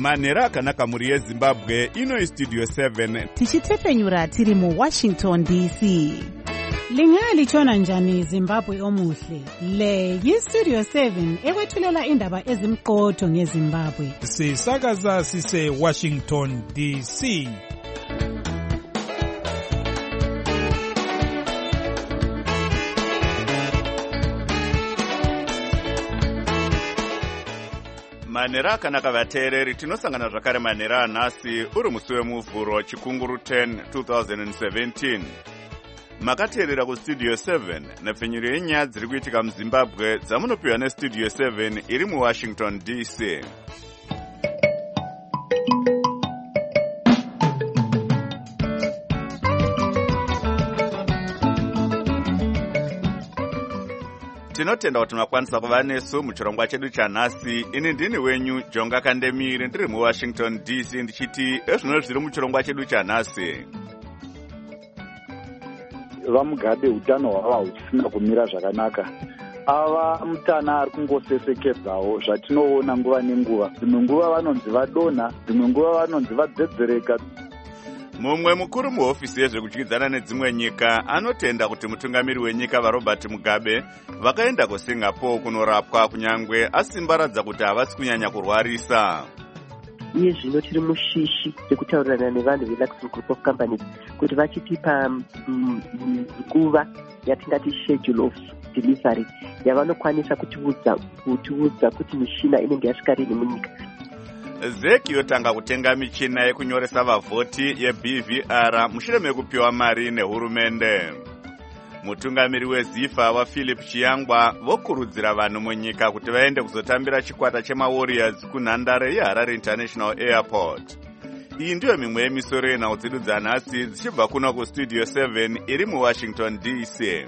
manhero akanaka mhuri yezimbabwe. Ino istudio 7 tichitepfenyura tiri muWashington DC. Lingalitshona njani Zimbabwe omuhle? Le yistudio 7 ekwethulela indaba ezimqotho ngeZimbabwe. Sisakaza sise Washington DC. manhero akanaka vateereri, tinosangana zvakare manhero anhasi uri musi wemuvhuro chikunguru 10 2017. Makateerera kustudio 7 nepfenyuro yenyaya dziri kuitika muzimbabwe dzamunopiwa nestudio 7 iri muWashington DC. Tinotenda kuti makwanisa kuva nesu muchirongwa chedu chanhasi. Ini ndini wenyu Jonga Kandemiri, ndiri muWashington DC, ndichiti ezvino zviri muchirongwa chedu chanhasi. VaMugabe utano hwava huchisina kumira zvakanaka. Ava mutana ari kungosesekedzawo zvatinoona nguva nenguva. Dzimwe nguva vanonzi vadonha, dzimwe nguva vanonzi vadzedzereka. Mumwe mukuru muhofisi yezvekudyidzana nedzimwe nyika anotenda kuti mutungamiri wenyika vaRobert Mugabe vakaenda kuSingapore kunorapwa kunyangwe asimbaradza kuti havasi kunyanya kurwarisa. Iye zvino tiri mushishi rekutaurirana nevanhu veLuxon Group of Companies kuti vachitipa nguva yatingati schedule of delivery yavanokwanisa kutiudza kuti mishina inenge yasvika rini munyika. ZEC yotanga kutenga michina yekunyoresa vavhoti yeBVR mushure mekupiwa mari nehurumende. Mutungamiri weZIFA waPhilip Chiyangwa vokurudzira vanhu munyika kuti vaende kuzotambira chikwata chemaWarriors kunhandare yeHarare International Airport. Iyi ndiyo mimwe yemisoro yenhau dzedu dzanhasi dzichibva kuno kustudio 7 iri muWashington DC.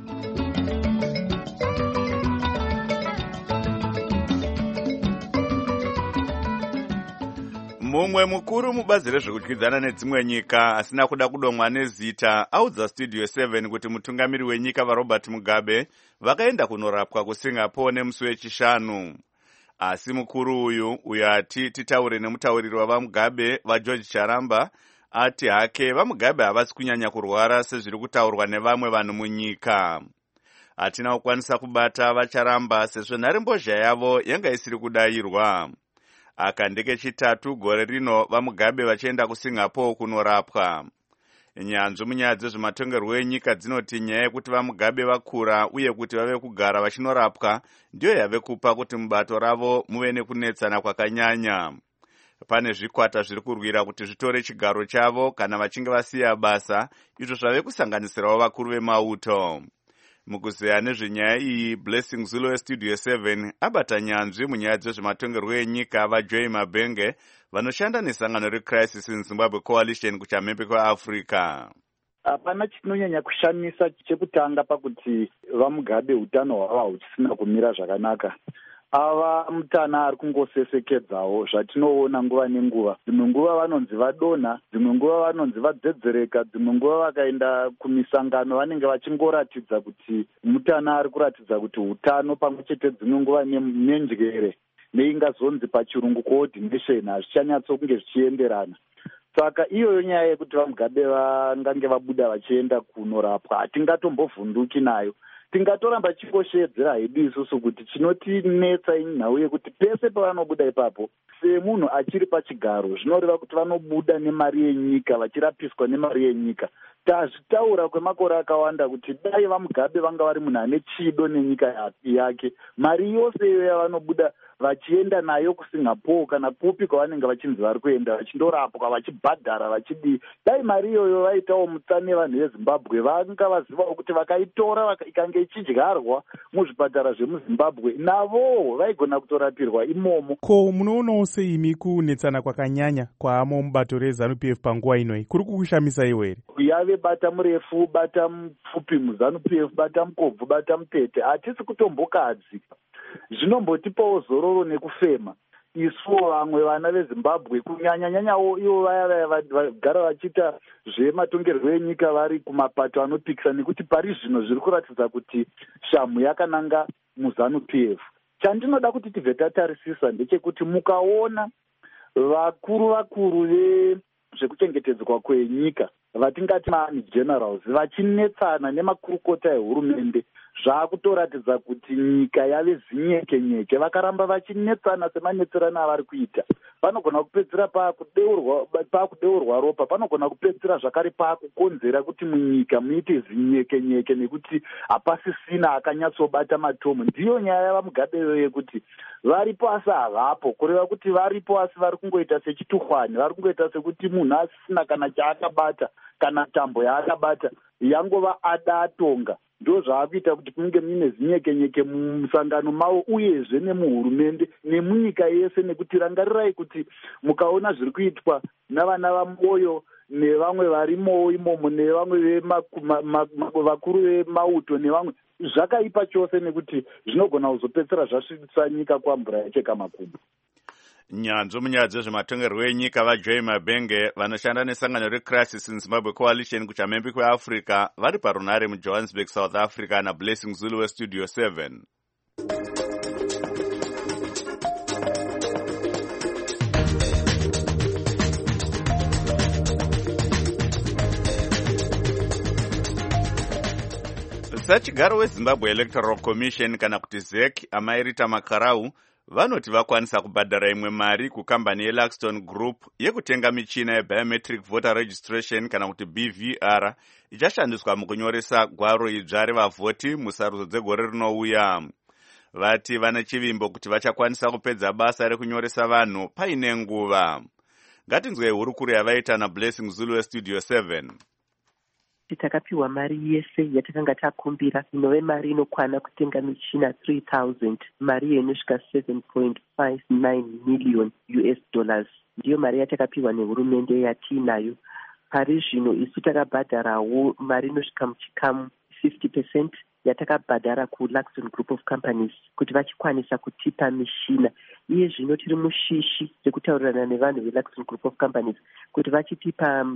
Mumwe mukuru mubazi rezvekudyidzana nedzimwe nyika asina kuda kudomwa nezita audza studio 7 kuti mutungamiri wenyika vaRobert Mugabe vakaenda kunorapwa kuSingapore nemusi wechishanu. Asi mukuru uyu ati titaure nemutauriri wavaMugabe vaGeorge Charamba ati hake vaMugabe havasi kunyanya kurwara sezviri kutaurwa nevamwe vanhu munyika. Hatina kukwanisa kubata vaCharamba sezvo nharembozha yavo yanga isiri kudayirwa. Aka ndekechitatu gore rino vaMugabe vachienda kuSingapore kunorapwa. Nyanzvi munyaya dzezvematongerwo enyika dzinoti nyaya yekuti vaMugabe vakura uye kuti vave kugara vachinorapwa ndiyo yave kupa kuti mubato ravo muve nekunetsana kwakanyanya. Pane zvikwata zviri kurwira kuti zvitore chigaro chavo kana vachinge vasiya basa, izvo zvave kusanganisirawo vakuru vemauto. Mukuzeya nezvenyaya iyi, Blessing Zulu westudio 7 abata nyanzvi munyaya dzezvematongerwo enyika vaJoy Mabenge vanoshanda nesangano reCrisis in Zimbabwe Coalition kuchamhembe kweAfrica. Hapana chinonyanya kushamisa chekutanga pakuti vaMugabe utano hwava huchisina kumira zvakanaka. Ava mutana ari kungosesekedzawo zvatinoona nguva nenguva. Dzimwe nguva vanonzi vadonha, dzimwe nguva vanonzi vadzedzereka, dzimwe nguva vakaenda kumisangano vanenge vachingoratidza kuti mutana ari kuratidza kuti utano pamwe chete dzimwe nguva nenjere neingazonzi pachirungu coordination hazvichanyatso kunge zvichienderana. Saka iyoyo nyaya yekuti vaMugabe vangange vabuda vachienda kunorapwa hatingatombovhunduki nayo. Tingatoramba chikoshedzera hedu isusu kuti chinotinetsa nhau yekuti pese pavanobuda ipapo semunhu achiri pachigaro zvinoreva kuti vanobuda nemari yenyika vachirapiswa nemari yenyika. Tazvitaura kwemakore akawanda kuti dai vaMugabe vanga vari munhu ane chido nenyika yake, mari yose iyo yavanobuda vachienda nayo kuSingapore kana kupi kwavanenge vachinzi vari kuenda vachindorapwa vachibhadhara vachidii, dai mari iyoyo vaitawo mutsane vanhu veZimbabwe vanga vazivawo kuti vakaitora ikange ichidyarwa muzvipatara zvemuZimbabwe navowo vaigona kutorapirwa imomo. Ko munoonawo seimi kunetsana kwakanyanya kwaamo mubato reZANU-PF panguva inoi kuri kukushamisa iwe here? Yave bata murefu bata mupfupi muZANU-PF bata mukobvu bata mutete hatisi kutombokadzi. Zvinombotipawo zororo nekufema isuwo vamwe vana veZimbabwe kunyanya-nyanyawo ivo vaya vagara vachiita zvematongerwo enyika vari kumapato anopikisa nekuti pari zvino zviri kuratidza kuti shamhu yakananga muZANU-PF. Chandinoda kuti tibve tatarisisa ndechekuti mukaona vakuru vezvekuchengetedzwa kwenyika vatingati maarmy generals vachinetsana nemakurukota ehurumende zvaakutoratidza kuti nyika yave zinyekenyeke. Vakaramba vachinetsana semanetserano avari kuita, panogona kupedzira paakudeurwa ropa, panogona kupedzira zvakare paakukonzera kuti munyika muite zinyekenyeke nekuti hapasisina akanyatsobata matomo. Ndiyo nyaya yavaMugabe yekuti varipo asi havapo, kureva kuti varipo asi vari kungoita sechituhwani, vari kungoita sekuti munhu asisina kana chaakabata kana tambo yaakabata yangova adatonga. Ndo zvaakuita kuti kunge mune zinyekenyeke mumusangano mavo uyezve nemuhurumende nemunyika yese, nekuti rangarirai kuti mukaona zviri kuitwa navana vaMoyo nevamwe varimowo imomo nevamwe vakuru vemauto nevamwe, zvakaipa chose nekuti zvinogona kuzopedzera zvasvitsa nyika kwamvura yacheka makumbo. Nyanzvi munyaya dzezvematongerwo enyika vaJoy Mabenge vanoshanda nesangano reCrisis in Zimbabwe Coalition kuchamhembe kweAfrica vari parunare muJohannesburg, South Africa naBlessing Zulu weStudio 7. Sachigaro weZimbabwe Electoral Commission kana kuti ZEC Amairita Makarau vanoti vakwanisa kubhadhara imwe mari kukambani yeLaxton Group yekutenga michina yebiometric voter registration kana kuti BVR ichashandiswa mukunyoresa gwaro idzva revavhoti musarudzo dzegore rinouya. Vati vane chivimbo kuti vachakwanisa kupedza basa rekunyoresa vanhu paine nguva. Ngatinzwei hurukuru yavaita naBlessing Zulu weStudio 7. Takapiwa mari yese yatakanga takumbira, inove mari inokwana kutenga michina 3000, mari inosvika 7.59 million US dollars. Ndiyo mari yatakapiwa nehurumende yatinayo. Pari zvino isu takabhadharawo mari inosvika muchikamu 50% yatakabhadhara kuLaxton Group of Companies kuti vachikwanisa kutipa mishina. Iye zvino tiri mushishi rekutaurirana nevanhu veLaxton Group of Companies kuti vachitipa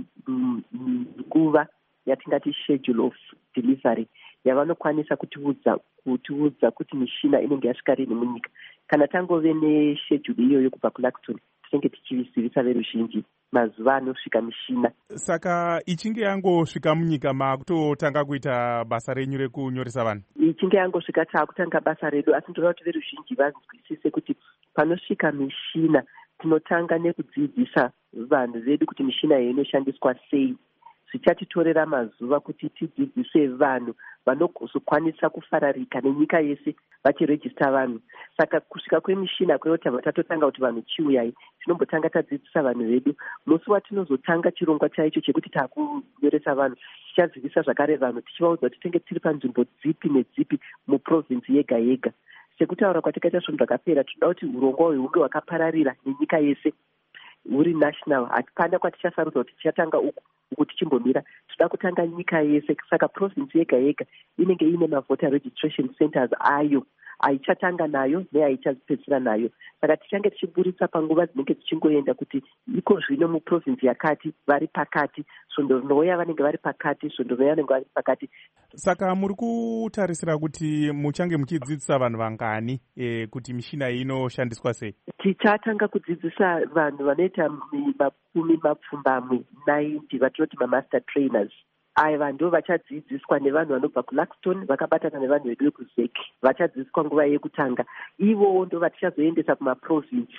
nguva yatingati schedule of delivery yavanokwanisa kutiudza kuti mishina inenge yasvika rini munyika. Kana tangove neschedule iyoyo kubva kuLaxton tinenge tichivizivisa veruzhinji mazuva anosvika mishina. Saka ichinge yangosvika munyika makutotanga kuita basa renyu rekunyoresa vanhu? Ichinge yangosvika taakutanga basa redu, asi ndinoda kuti veruzhinji vanzwisise kuti panosvika mishina tinotanga nekudzidzisa vanhu vedu kuti mishina iyi inoshandiswa sei. Zvichatitorera mazuva kuti tidzidzise vanhu vanozokwanisa kufararika nenyika yese vachirejista vanhu. Saka kusvika kwemishina kweyo tabva tatotanga kuti vanhu chiuyai tinombotanga tadzidzisa vanhu vedu. Musi watinozotanga chirongwa chaicho chekuti taakunyoresa vanhu tichazivisa zvakare vanhu tichivaudza kuti tinenge tiri panzvimbo dzipi nedzipi muprovinsi yega yega. Sekutaura kwatakaita svonhu zvakapera, tinoda kuti urongwa uyu hunge hwakapararira nenyika yese huri national. Hapana kwatichasarudza kuti tichatanga uku tichimbomira, toda kutanga nyika yese. Saka province yega yega inenge ine mavoter registration centers ayo, aichatanga nayo neaichapedzisira nayo. Saka tichange tichiburitsa panguva dzinenge tichingoenda kuti iko zvino muprovince yakati vari pakati, svondo rinouya vanenge vari pakati, svondo rinouya vanenge vari pakati. Saka muri kutarisira kuti muchange muchidzidzisa vanhu vangani kuti mishina iyi inoshandiswa sei? Tichatanga kudzidzisa vanhu vanoita makumi mapfumbamwe 90 vatinoti mamaster trainers. Ava ndo vachadzidziswa nevanhu vanobva kuLaxton vakabatana nevanhu vedu vekuZEC. Vachadzidziswa nguva yekutanga. Ivowo ndo vatichazoendesa kumaprovince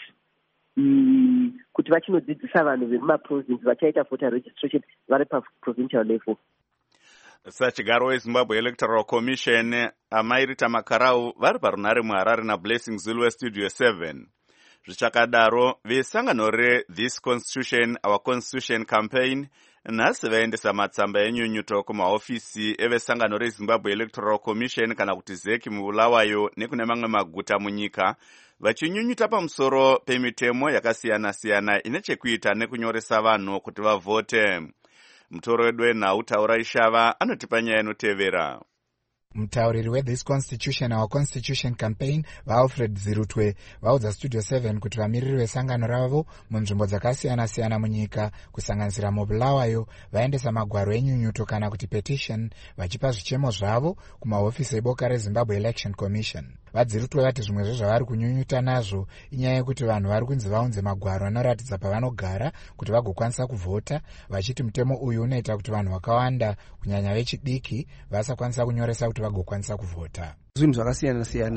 kuti vachinodzidzisa vanhu vemumaprovince vachaita voter registration vari paprovincial level. Sachigaro weZimbabwe Electoral Commission Amairita Makarau vari parunare muHarare naBlessing Zulu weStudio 7. Zvichakadaro vesangano reThis Constitution Our Constitution campaign nhasi vaendesa matsamba enyunyuto kumahofisi evesangano reZimbabwe Electoral Commission kana kuti ZEC muBulawayo nekune mamwe maguta munyika vachinyunyuta pamusoro pemitemo yakasiyana-siyana ine chekuita nekunyoresa vanhu kuti vavhote. Mutoro wedu wenhau Taura Ishava anotipa nyaya inotevera. Mutauriri weThis Constitution Our Constitution Campaign vaAlfred Zirutwe vaudza Studio 7 kuti vamiriri vesangano ravo munzvimbo dzakasiyana-siyana munyika kusanganisira muBulawayo vaendesa magwaro enyunyuto kana kuti petition vachipa zvichemo zvavo kumahofisi eboka reZimbabwe Election Commission. VaZirutwe vati zvimwe zvavari kunyunyuta nazvo inyaya yekuti vanhu vari kunzi vaunze magwaro anoratidza pavanogara kuti vagokwanisa kuvhota, vachiti mutemo uyu unoita kuti vanhu vakawanda kunyanya vechidiki vasakwanisa kunyoresa kuti vagokwanisa kuvhota. Zvinhu zvakasiyana-siyana,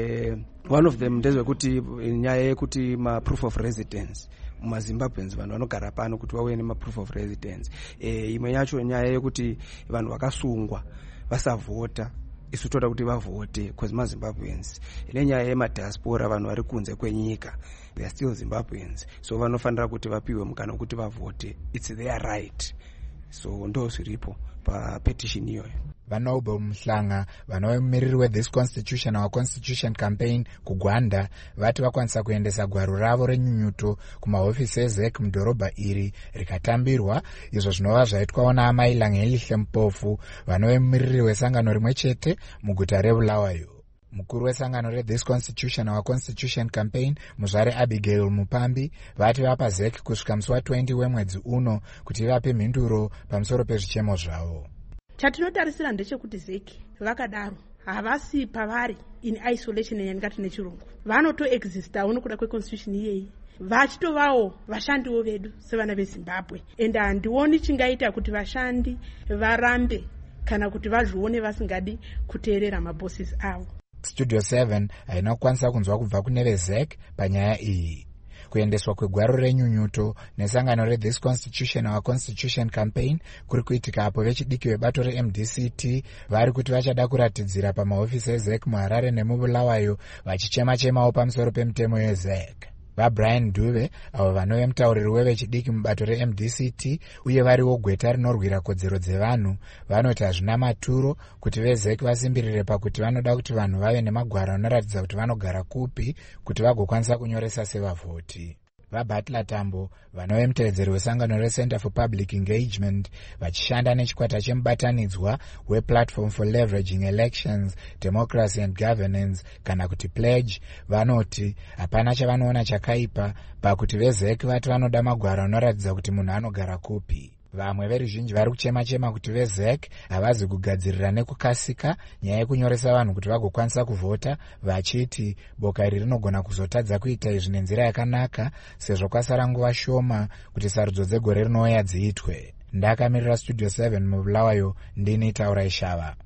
one of them ndezvekuti nyaya yekuti ma-proof of residence mumaZimbabweans vanhu vanogara pano kuti vauye nema-proof of residence. Imwe yacho nyaya yekuti vanhu vakasungwa vasavhota isu toda kuti vavhote because maZimbabweans. Ine nyaya yemadiaspora vanhu vari kunze kwenyika, they are still Zimbabweans, so vanofanira kuti vapiwe mukana wekuti vavhote, it's their right. So ndo zviripo papetition iyoyo. VaNoble Mhlanga vanomumiriri weThis Constitution Our Constitution Campaign kuGwanda vati vakwanisa kuendesa gwaro ravo renyunyuto kumahofisi eZEC mudhorobha iri rikatambirwa, izvo zvinova zvaitwawo naamai Langelihle Mpofu vanomumiriri wesangano rimwe chete muguta reBulawayo. Mukuru wesangano reThis Constitution Our Constitution Campaign Muzvare Abigail Mupambi vati vapa ZEC kusvika musi wa20 wemwedzi uno kuti vape mhinduro pamusoro pezvichemo zvavo. Chatinotarisira ndechekuti ZEC vakadaro havasi pavari in isolation yandikati nechirungu, vanotoexistawo nokuda kweconstitution iyeyi, vachitovawo vashandiwo vedu sevana veZimbabwe, ende handioni chingaita kuti vashandi varambe kana kuti vazvione vasingadi kuteerera mabosses avo. Studio 7 haina kukwanisa kunzwa kubva kune veZEC panyaya iyi. Kuendeswa kwegwaro renyunyuto nesangano reThis Constitution Our Constitution Campaign kuri kuitika apo vechidiki vebato reMDCT vari kuti vachada kuratidzira pamahofisi eZEC muHarare nemuBulawayo vachichema-chemawo pamusoro pemutemo yeZEC. VaBrian Dube avo vanove mutauriri wevechidiki mubato reMDCT uye variwo gweta rinorwira kodzero dzevanhu vanoti hazvina maturo kuti veZEC vasimbirire pakuti vanoda kuti vanhu vave nemagwaro anoratidza kuti vanogara kupi kuti vagokwanisa kunyoresa sevavhoti. VaButler Tambo vanove mutevedzeri wesangano reCenter for Public Engagement vachishanda nechikwata chemubatanidzwa wePlatform for Leveraging Elections, Democracy and Governance kana kuti Pledge vanoti hapana chavanoona chakaipa pakuti veZEC vati vanoda magwaro anoratidza kuti munhu anogara kupi. Vamwe veruzhinji vari kuchema-chema kuti veZEC havazi kugadzirira nekukasika nyaya yekunyoresa vanhu kuti vagokwanisa kuvhota, vachiti boka iri rinogona kuzotadza kuita izvi nenzira yakanaka sezvo kwasara nguva shoma kuti sarudzo dzegore rinouya dziitwe. Ndakamirira Studio 7 muBulawayo, ndini Taura Ishava.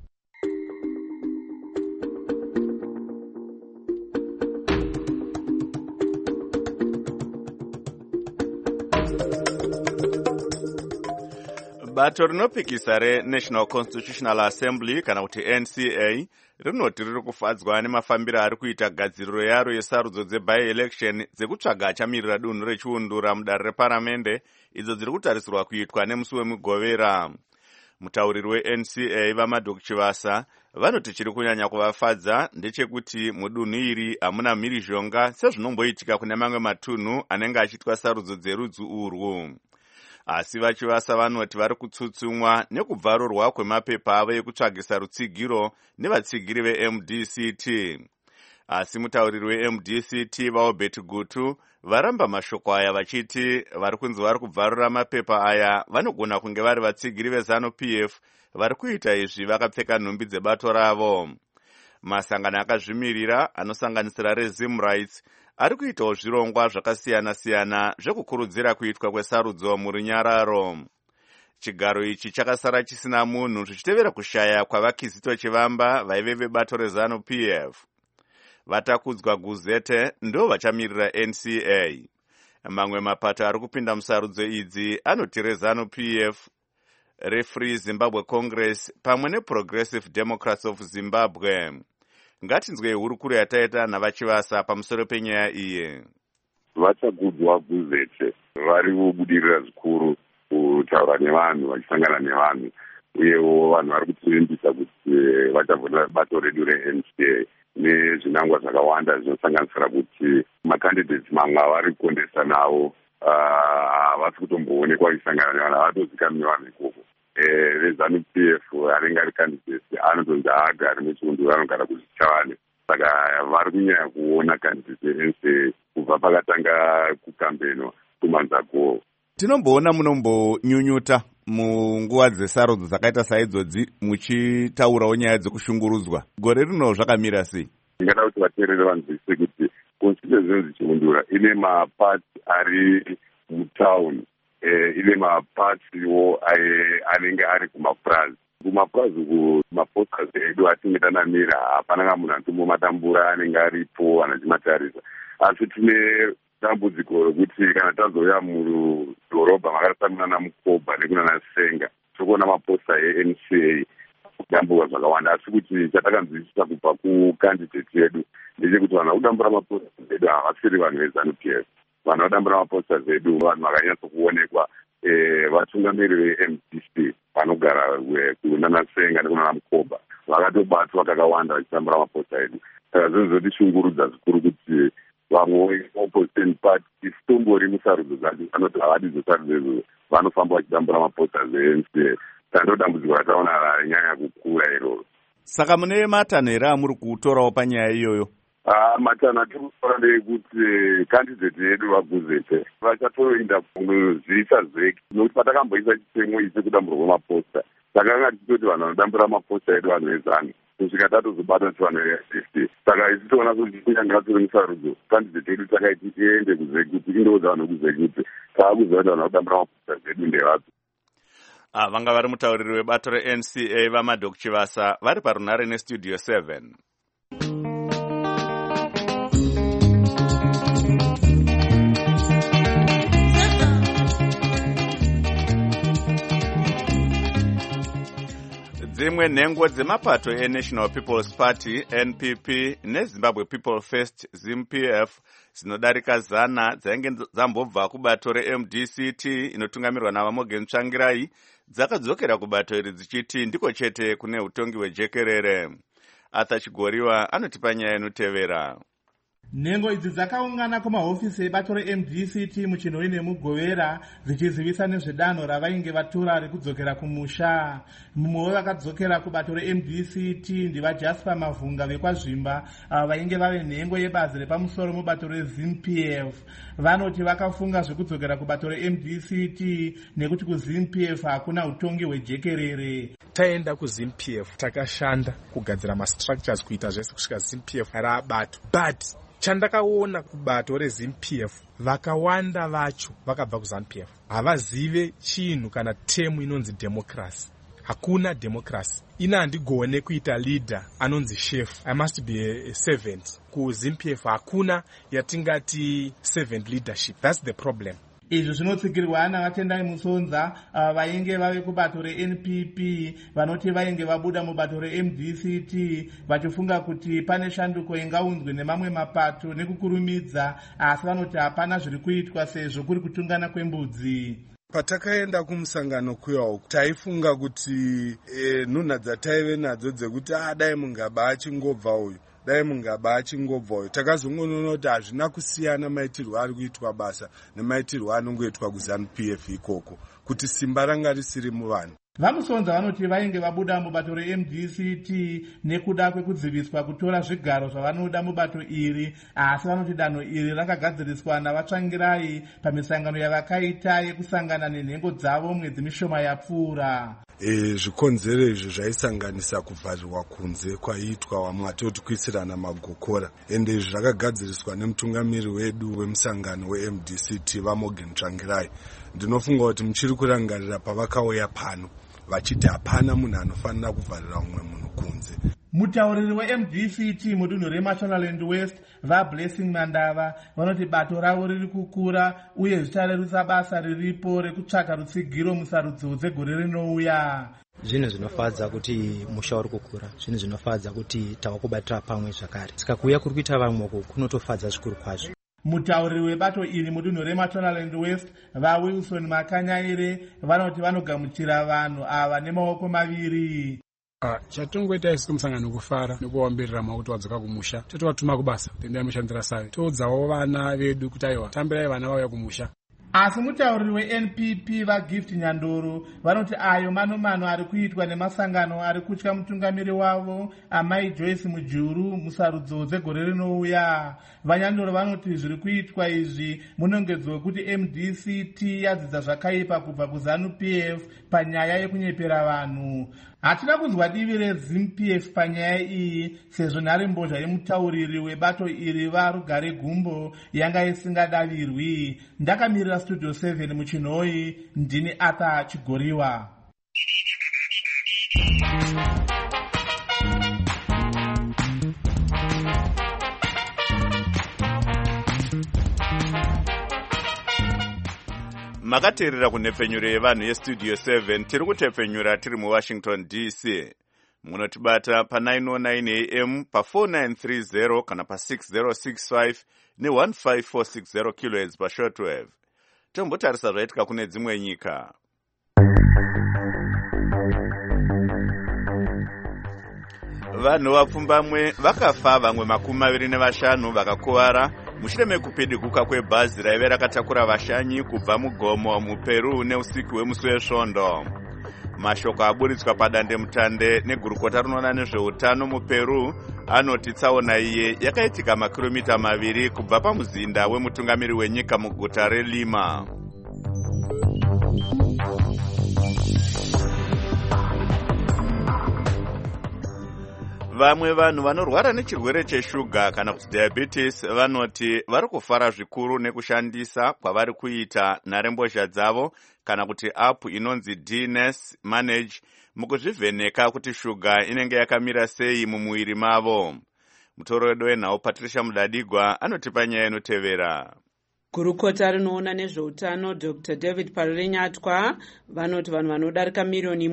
Bato rinopikisa reNational Constitutional Assembly kana kuti NCA rinoti riri kufadzwa nemafambiro ari kuita gadziriro yaro yesarudzo dzeby-election dzekutsvaga achamirira dunhu rechiundura mudare reparamende idzo dziri kutarisirwa kuitwa nemusi wemugovera. Mutauriri weNCA vaMadok Chivasa vanoti chiri kunyanya kuvafadza ndechekuti mudunhu iri hamuna mhirizhonga sezvinomboitika kune mamwe matunhu anenge achiitwa sarudzo dzerudzi urwu. Asi vaChivasa vanoti vari kutsutsumwa nekubvarurwa kwemapepa avo ekutsvagisa rutsigiro nevatsigiri veMDCT. Asi mutauriri weMDCT vaObert Gutu varamba mashoko aya vachiti vari kunzi vari kubvarura mapepa aya vanogona kunge vari vatsigiri veZANU-PF vari kuita izvi vakapfeka nhumbi dzebato ravo. Masangano akazvimirira anosanganisira reZim Rights ari kuitawo zvirongwa zvakasiyana-siyana zvekukurudzira kuitwa kwesarudzo murunyararo. Chigaro ichi chakasara chisina munhu zvichitevera kushaya kwavaKizito Chivamba vaive vebato reZANU-PF. Vatakudzwa Guzete ndo vachamirira NCA. Mamwe mapato ari kupinda musarudzo idzi anoti reZANU-PF, reFree Zimbabwe Congress pamwe neProgressive Democrats of Zimbabwe. Ngatinzwe hurukuru yataita navaChivasa pamusoro penyaya iyi. Vachakudzwa Guzete vari vobudirira zvikuru kutaura nevanhu vachisangana nevanhu uyewo vanhu vari kutsimbisa kuti vachavhotera bato redu reNCA nezvinangwa zvakawanda zvinosanganisira kuti makandidates mamwe avari kukondesa nawo havasi kutomboonekwa vachisangana nevanhu havatozikamwi vanhu ikoko. veZANU-PF anenge ari kandidate anonzi haagari muchikundura, anogara kuzviChavane. Saka vari kunyanya kuona kandidate yeNCA kubva pakatanga kukambeno kumanzako. Tinomboona munombonyunyuta munguva dzesarudzo dzakaita saidzodzi muchitaurawo nyaya dzekushungurudzwa. Gore rino zvakamira sei? Ndingada kuti vateerere vanzwisise kuti constituency yeChikundura ine mapatsi ari mutauni, ine mapatsiwo anenge ari kumapurazi. Kumapurazi uku mapostas edu atinge tanamira hapana munhu anotombomatambura anenge aripo anachimatarisa. Asi tine dambudziko rokuti kana tazouya mudhorobha makatasamina Mukobha nekunana Senga tokuona maposta eNCA kudambura zvakawanda. Asi kuti chatakanzwisisa kubva kukandidate yedu ndechekuti vanhu vakudambura maposta edu havasiri vanhu veZANU-PF. Vanhu vadambura maposta edu vanhu vakanyatsokuonekwa, vatungamiri veMDC vanogara kunana Senga nekunana Mukobha vakatobatwa kakawanda vachitambura maposta edu. Saka zvinozotishungurudza zvikuru kuti vamwe opposition party isitombori musarudzo dzacho vanoti havadi dzosarudzo izvo vanofamba vachidambura maposta eNCA. Saka ndodambudziko rataona ranyanya kukura iroro. Saka mune matanho here amuri kutorawo panyaya iyoyo? Matanho atiri kutora ndeyekuti kandidate yedu vaGuzete vachatoenda kunozivisa ZEC nokuti patakamboisa chitemo ichi chekudamburwa kwemaposta takanga tichitoti vanhu vanodambura maposta edu vanhu veZANU kusvika tatozobata kuti vanhu ve50. Saka isi toona kuti kunyanga tiri musarudzo kandidate yedu takaiti tiende kuZEC kuti indoudza vanhu kuZEC kuti taakuziva kuti vanhu vanodambura maposta edu ndevapi. Vanga vari mutauriri webato reNCA vaMadok Chivasa vari parunhare neStudio 7. Dzimwe nhengo dzemapato eNational People's Party NPP neZimbabwe People First ZIMPF dzinodarika 100 dzainge dzambobva kubato reMDCT inotungamirwa naVaMorgan Tsvangirai dzakadzokera kubato iri dzichiti ndiko chete kune utongi hwejekerere. Arthur Chigoriwa anotipa nyaya inotevera. Nhengo idzi dzakaungana kumahofisi ebato reMDCT muChinhoi nemuGovera dzichizivisa nezvedanho ravainge vatora rekudzokera kumusha. Mumwe vakadzokera kubato reMDCT ndivaJasper Mavhunga vekwazvimba vainge vave nhengo yebazi repamusoro mubato reZIMPF. Vanoti vakafunga zvekudzokera kubato reMDCT nekuti kuZIMPF hakuna utongi hwejekerere. Taenda kuZIMPF takashanda kugadzira mastructures kuita zvese kusvika ZIMPF rabato, but chandakaona kubato reZIMPF vakawanda vacho vakabva kuZANU-PF havazive chinhu kana temu inonzi democracy. Hakuna democracy. Ina handigone kuita leader anonzi chef. I must be a servant. KuZIMPF hakuna yatingati servant leadership. That's the problem. Izvo zvinotsigirwa navatendai Musonza vainge vave kubato reNPP vanoti vainge vabuda mubato reMDCT vachifunga kuti pane shanduko ingaunzwe nemamwe mapato nekukurumidza, asi vanoti hapana zviri kuitwa sezvo kuri kutungana kwembudzi. Patakaenda kumusangano kuyawo taifunga kuti nhunha dzataive nadzo dzekuti dai Mungaba achingobva uyu, dai Mungaba achingobva uyu, takazongoona kuti hazvina kusiyana maitirwo ari kuitwa basa nemaitirwo anongoitwa kuZANU-PF ikoko, kuti simba ranga risiri muvanhu. VaMusonza vanoti vainge vabuda mubato reMDCT nekuda kwekudziviswa kutora zvigaro zvavanoda mubato iri, asi vanoti danho iri rakagadziriswa navaTsvangirai pamisangano yavakaita yekusangana nenhengo dzavo mwedzi mishoma yapfuura. Zvikonzero izvo zvaisanganisa kuvharirwa kunze kwaiitwa vamwe atoti kuisirana magokora, ende izvi zvakagadziriswa nemutungamiri wedu wemusangano weMDCT vaMorgan Tsvangirai. Ndinofunga kuti muchiri kurangarira pavakauya pano vachiti hapana munhu anofanira kuvharira umwe munhu kunze. Mutauriri weMDCT mudunhu reMashonaland West vaBlessing Mandava vanoti bato ravo riri kukura uye zvicharerusa basa riripo rekutsvaka rutsigiro musarudzo dzegore rinouya. Zvinhu zvinofadza kuti musha uri kukura, zvinhu zvinofadza kuti tava kubatira pamwe zvakare. Saka kuuya kuri kuita vamwe kunotofadza zvikuru kwazvo. Mutauriri webato iri mudunhu reMashonaland West vaWilson Makanyaire vanoti vanogamuchira vanhu ava nemaoko maviri. Chatongoita isi kumusangano kufara nekuvaombirira makuti wadzoka kumusha, totovatuma kubasa tendai mushandira savi, toudzawo vana vedu kuti aiwa tambirai vana vauya kumusha. asi mutauriri wenpp vagift nyandoro vanoti ayo manomano ari kuitwa nemasangano ari kutya mutungamiri wavo amai Joyce Mujuru musarudzo dzegore rinouya. Vanyandoro vanoti zviri kuitwa izvi munongedzo wekuti MDCT yadzidza zvakaipa kubva kuZANU-PF panyaya yekunyepera vanhu. Hatina kunzwa divi reZINU-PF panyaya iyi sezvo nharembozha yemutauriri webato iri vaRugare Gumbo yanga isingadavirwi. Ndakamirira Studio 7 muchinhoi, ndini Arthur Chigoriwa. Makateerera kunhepfenyuro yevanhu yestudio 7 tiri kutepfenyura tiri muWashington DC. Munotibata pa909 AM pa4930 kana pa6065 ne15460 kHz pashortwave. Tombotarisa zvaitika kune dzimwe nyika. Vanhu vapfumbamwe vakafa, vamwe 25 vakakuvara mushure mekupidiguka kwebhazi raive rakatakura vashanyi kubva muGomo muPeru neusiku hwemusi wesvondo. Mashoko aburitswa padandemutande negurukota rinoona nezveutano muPeru anoti tsaona iye yakaitika makiromita 2 kubva pamuzinda wemutungamiri wenyika muguta reLima. Vamwe vanhu vanorwara nechirwere cheshuga kana kuti diabetes vanoti vari kufara zvikuru nekushandisa kwavari kuita nharembozha dzavo kana kuti app inonzi DNS Manage mukuzvivheneka kuti shuga inenge yakamira sei mumuviri mavo. Mutoredo wenhau Patricia Mudadigwa anotipa nyaya inotevera. Gurukota rinoona nezveutano Dr. David Parirenyatwa vanoti vanhu vanodarika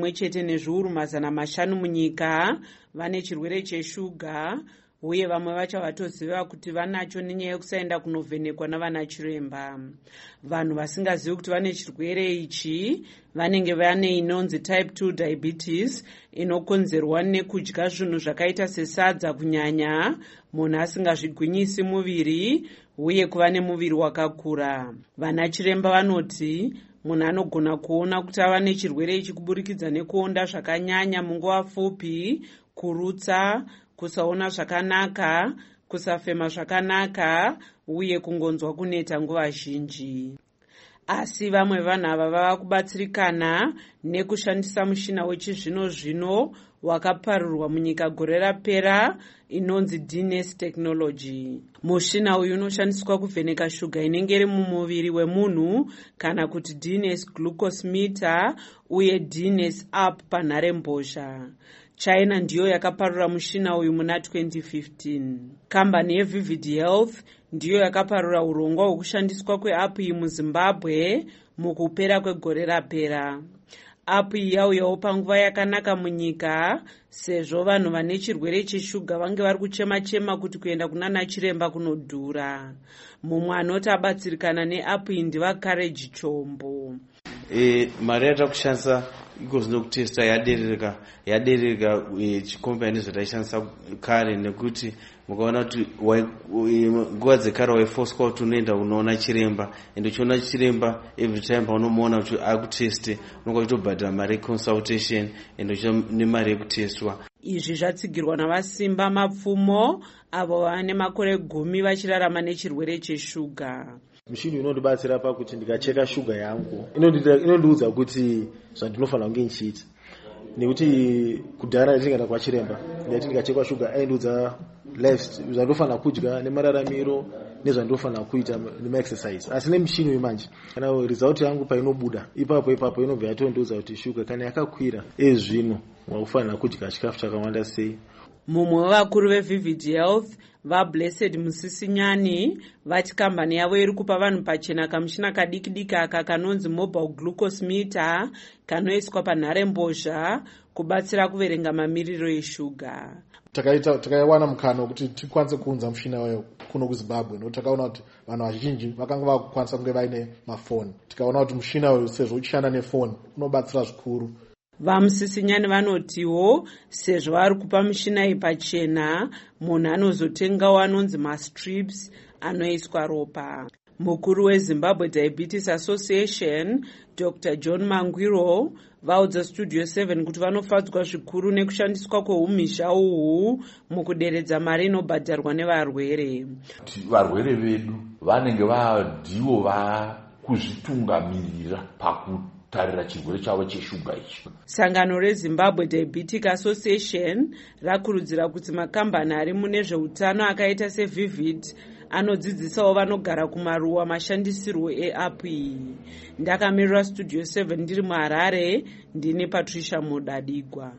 1.5 million munyika vane chirwere cheshuga, uye vamwe vacho vatoziva kuti vanacho nenyaya yekusaenda kunovhenekwa navana chiremba. Vanhu vasingazivi kuti vane chirwere ichi vanenge vane inonzi type 2 diabetes inokonzerwa nekudya zvinhu zvakaita sesadza kunyanya, munhu asingazvigwinyisi muviri uye kuva nemuviri wakakura. Vana chiremba vanoti munhu anogona kuona kuti ava nechirwere ichi kuburikidza nekuonda zvakanyanya munguva pfupi, kurutsa, kusaona zvakanaka, kusafema zvakanaka uye kungonzwa kuneta nguva zhinji. Asi vamwe vanhu ava vava kubatsirikana nekushandisa mushina wechizvino-zvino wakaparurwa munyika gore rapera inonzi DNS technology. Mushina uyu unoshandiswa kuvheneka shuga inenge iri mumuviri wemunhu kana kuti DNS glucose meter uye DNS app panharembozha. China ndiyo yakaparura mushina uyu muna 2015. Kambani yeVivid Health ndiyo yakaparura urongwa hwekushandiswa kweapp iyi muZimbabwe mukupera kwegore rapera. App iyi yauyawo panguva yakanaka munyika sezvo vanhu vane chirwere cheshuga vange vari kuchema-chema kuti kuenda kunana chiremba kunodhura. Mumwe anoti abatsirikana neapp iyi ndiva Courage Chombo. Mari yataka kushandisa ikozi nokutesta yaderereka chikombani zvataishandisa kare, nekuti mukaona kuti nguva dzekare waifoswa kuti unoenda unoona chiremba, ende uchiona chiremba every time paunomuona kuti akuteste unonga uchitobhadhira mari yeconsultation ende uchiita nemari yekutestwa. Izvi zvatsigirwa navasimba mapfumo avo vane makore 10 vachirarama nechirwere cheshuga. Mishini inondibatsira pakuti ndikacheka shuga yangu inondiudza kuti zvandinofanira kunge ndichiita, nekuti kudhara ndingaenda kwachiremba ndati ndikachekwa shuga aindiudza zvandinofanira kudya nemararamiro nezvandinofanira kuita nemaexercise. Asi nemishini yemanje kana result yangu painobuda ipapo inobva yatondiudza kuti shuga kana yakakwira ezvino wakufanira kudya chikafu chakawanda sei. Mumwe wevakuru veVivid Health vaBlessed Musisinyani vati kambani yavo iri kupa vanhu pachena kamushina kadiki-diki aka kanonzi mobile glucose meter kanoiswa panharembozha kubatsira kuverenga mamiriro eshuga. Takaiwana mukana wekuti tikwanise kuunza mushina wayo kuno kuZimbabwe, nokuti takaona kuti vanhu vazhinji vakanga vakukwanisa kunge vaine mafoni. Tikaona kuti mushina wayo sezvo uchishanda nefoni unobatsira zvikuru. VaMusisinyani vanotiwo sezvo vari kupa mushina iyi pachena, munhu anozotengawo anonzi mastrips anoiswa ropa. Mukuru weZimbabwe Diabetes Association Dr. John Mangwiro vaudza Studio 7 kuti vanofadzwa zvikuru nekushandiswa kweumhizha uhu mukuderedza mari inobhadharwa nevarwere. Varwere vedu vanenge ndivo vakuzvitungamirira pakutarira chirwere chavo cheshuga ichi. Sangano reZimbabwe Diabetic Association rakurudzira kuti makambani ari mune zveutano akaita seVivid anodzidzisawo vanogara kumaruwa mashandisirwo eapp iyi. Ndakamirira Studio 7 ndiri muHarare, ndine Patricia Mudadigwa.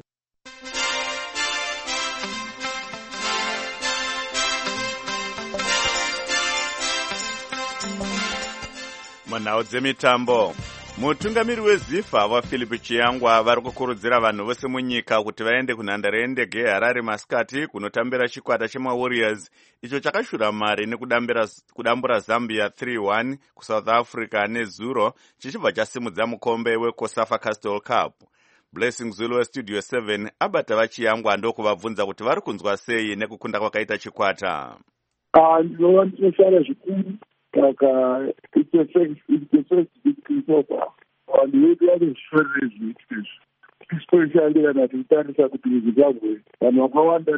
Munhau dzemitambo, mutungamiri weZIFA vaPhilip Chiyangwa vari kukurudzira vanhu vose munyika kuti vaende kunhandare yendege yeHarare masikati kunotambira chikwata chemaWarriors icho chakashura mari nekudambura Zambia 3-1 kuSouth Africa nezuro chichibva chasimudza mukombe weCOSAFA Castle Cup. Blessing Zulu weStudio 7 abata vaChiyangwa ndokuvabvunza kuti vari kunzwa sei nekukunda kwakaita chikwata. Ndinova ndinoshara zvikuru saka it's the first victory so far. Vanhu vedu vanozvifarira zviito izvi, especially kana tichitarisa kuti muZimbabwe vanhu vakawanda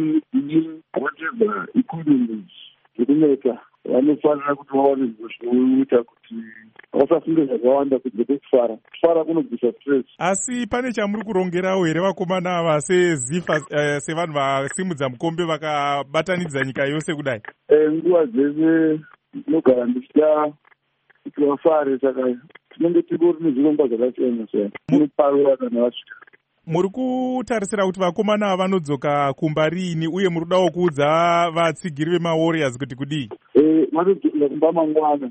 whatever economies zvekuneta vanofanira kuti vawane zvinhu zvinoita kuti vasafunge zvakawanda kunze kwekufara. Kufara kunobvisa stress. Asi pane chamuri kurongerawo here vakomana ava seZIFA, sevanhu vasimudza mukombe vakabatanidza nyika yose kudai? Nguva dzese tinogara ndichida kuti vafare, saka tinenge tingori nezvirongwa zvakasiyana siyana munoparura kana vasvika. Muri kutarisira kuti vakomana ava vanodzoka kumba riini, uye muri kudawo kuudza vatsigiri vemaWarriors kuti kudii? Vanodzoka kumba mangwana,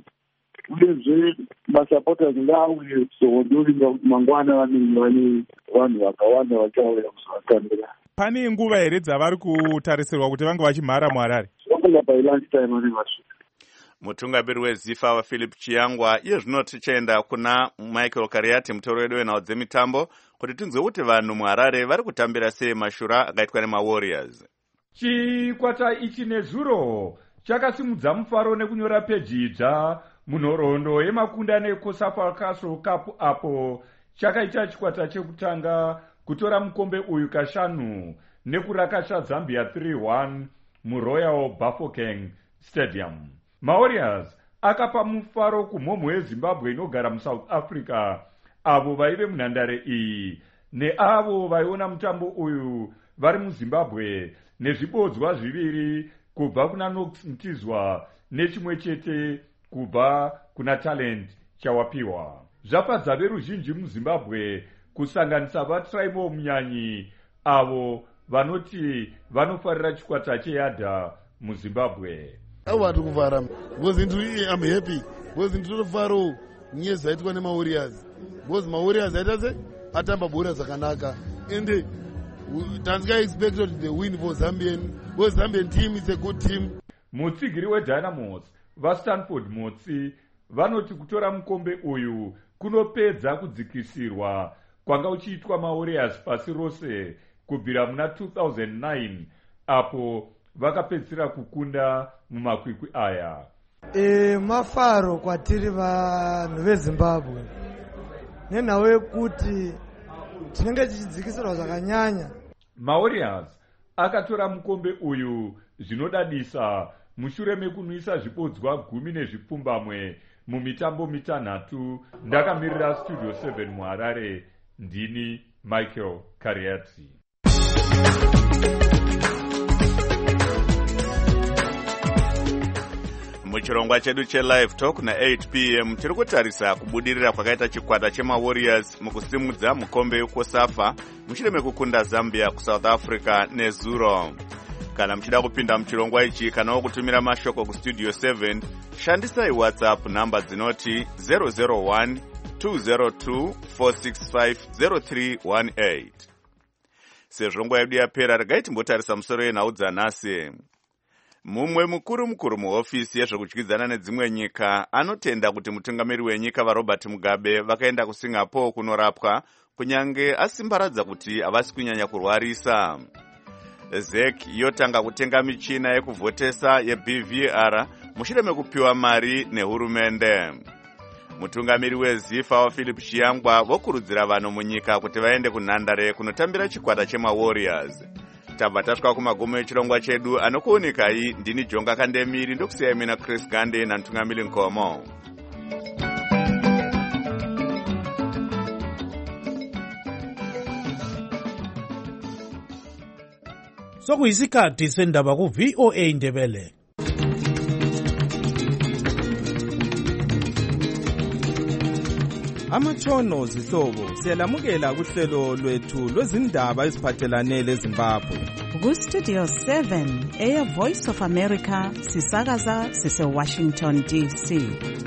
uyezve masupporters ngaauye kuzoondoringa kuti mangwana vanenge vane vanhu vakawanda vachauya kuzovatambira. Pane nguva here dzavari kutarisirwa kuti vange vachimhara muHarare? Vanonga by lunch time vanenge vasvika. Mutungamiri weZIFA vaPhilip Chiyangwa. Iye zvino tichaenda kuna Michael Kariati, mutoro wedu wenhau dzemitambo, kuti tinzwe kuti vanhu muHarare vari kutambira sei mashura akaitwa nemaWarriors. Chikwata ichi nezuro chakasimudza mufaro nekunyora peji idzva munhoroondo yemakundano eCOSAFA Castle Cup, apo chakaita chikwata chekutanga kutora mukombe uyu kashanu nekurakasha Zambia 3-1 muRoyal Bafokeng Stadium. maWarriors akapa mufaro kumhomho yeZimbabwe inogara muSouth Africa, avo vaive munhandare iyi neavo vaiona mutambo uyu vari muZimbabwe, nezvibodzwa zviviri kubva kuna Knox Mtizwa nechimwe chete kubva kuna Talent Chawapiwa. Zvafadza veruzhinji muZimbabwe kusanganisa vaTribal Munyanyi, avo vanoti vanofarira chikwata cheyadha muZimbabwe. Vari kuvara because I'm happy because ndinofaro nyaya dzaitwa nemaWarriors because maWarriors aita se atamba bhora zvakanaka ende tanzika expected the win for Zambian because Zambian team is a good team. Mutsigiri weDynamos vaStanford Motsi vanoti kutora mukombe uyu kunopedza kudzikisirwa kwanga uchiitwa maWarriors pasi rose kubvira muna 2009 apo vakapedzisira kukunda mumakwikwi aya. Mafaro kwatiri vanhu veZimbabwe nenhau yekuti tinenge tichidzikisirwa zvakanyanya. maWarriors akatora mukombe uyu zvinodadisa mushure mekunwisa zvibodzwa 10 nezvipfumbamwe mumitambo mitanhatu. Ndakamirira Studio 7 muHarare, ndini Michael Kariati. Muchirongwa chedu cheLive Talk na8 p.m. tiri kutarisa kubudirira kwakaita chikwata chemaWarriors mukusimudza mukombe weCOSAFA mushure mekukunda Zambia kuSouth Africa nezuro. Kana muchida kupinda muchirongwa ichi kana kutumira mashoko kuStudio 7, shandisai WhatsApp namba dzinoti 001 202 465 0318. Sezvo nguva yedu yapera, regai timbotarisa musoro yenhau dzanhasi. Mumwe mukuru muhofisi yezvekudyidzana nedzimwe nyika anotenda kuti mutungamiri wenyika vaRobert Mugabe vakaenda kuSingapore kunorapwa kunyange asimbaradza kuti havasi kunyanya kurwarisa. ZEC yotanga kutenga michina yekuvhotesa yeBVR mushure mekupiwa mari nehurumende. Mutungamiri weZIFA waPhilip Chiyangwa vokurudzira vanhu munyika kuti vaende kunhandare kunotambira chikwata chemaWarriors. Tabva tasvika kumagumo echirongwa chedu, anokuonikai ndini Jonga Kandemiri, ndokusiyai mina Chris Gande namutungamiri Nkomo. Sokuyisikhathi sendaba ku-VOA Ndebele. Amatshono zihlobo siyalamukela kuhlelo lwethu lwezindaba eziphathelane leZimbabwe. Ku-Studio 7 Air Voice of America sisakaza sise-Washington DC.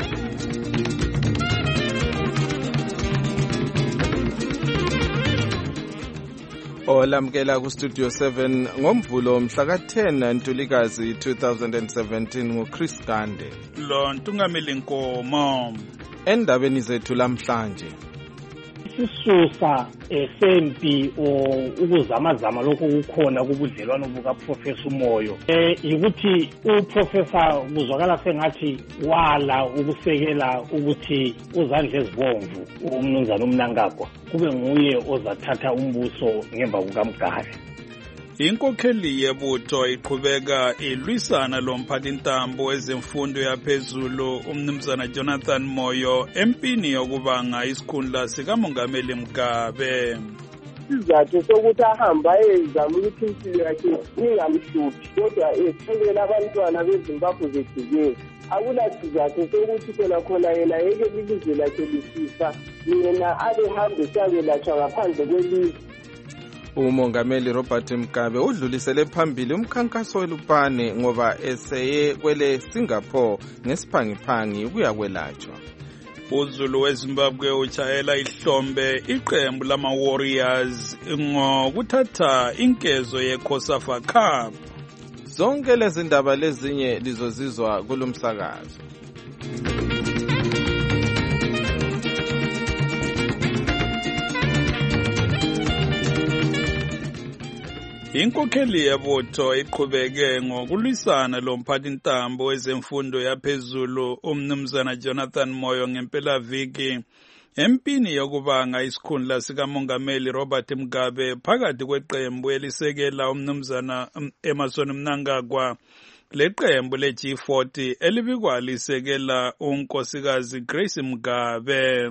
Olamukela ku-Studio 7 ngomvulo mhla ka-10 Ntulikazi 2017 nguChris Gande. Lo Ntungamili Nkomo. Endabeni zethu lamhlanje. Isisusa sempi ukuzamazama lokho kukhona kubudlelwano bukaProfessor Umoyo ukuthi uProfessor kuzwakala sengathi wala ukusekela ukuthi uzandla ezibomvu umnumzana uMnangagwa kube nguye ozathatha umbuso ngemva kukaMgabe. Inkokheli yebutho iqhubeka ilwisana lomphathintambo wezemfundo yaphezulu umnumzana Jonathan Moyo empini yokubanga isikhundla sikamongameli Mugabe. Isizathu sokuthi ahamba ezama ukuthi impilo yakhe ingamhluphi kodwa esekela abantwana beZimbabwe begcikile. Akulasizathu sokuthi khona yena yeke ilizwe lakhe lisifa yena abehambe sabelatshwa ngaphandle kwelizwe. Umongameli Robert Mugabe udlulisele phambili umkhankaso welupane ngoba eseye kwele Singapore ngesiphangiphangi ukuya kwelatshwa. UZulu weZimbabwe utshayela ihlombe iqembu lamaWarriors ngokuthatha inkezo yeCOSAFA Cup. Zonke lezi ndaba lezinye lizozizwa kulomsakazo. Inkokheli yebutho iqhubeke ngokulwisana lomphathintambo wezemfundo yaphezulu umnumzana Jonathan Moyo ngempelaviki empini yokubanga isikhundla sikamongameli Robert Mugabe phakathi kweqembu elisekela umnumzana Emmerson Mnangagwa leqembu leG40 elibikwa lisekela unkosikazi Grace Mugabe.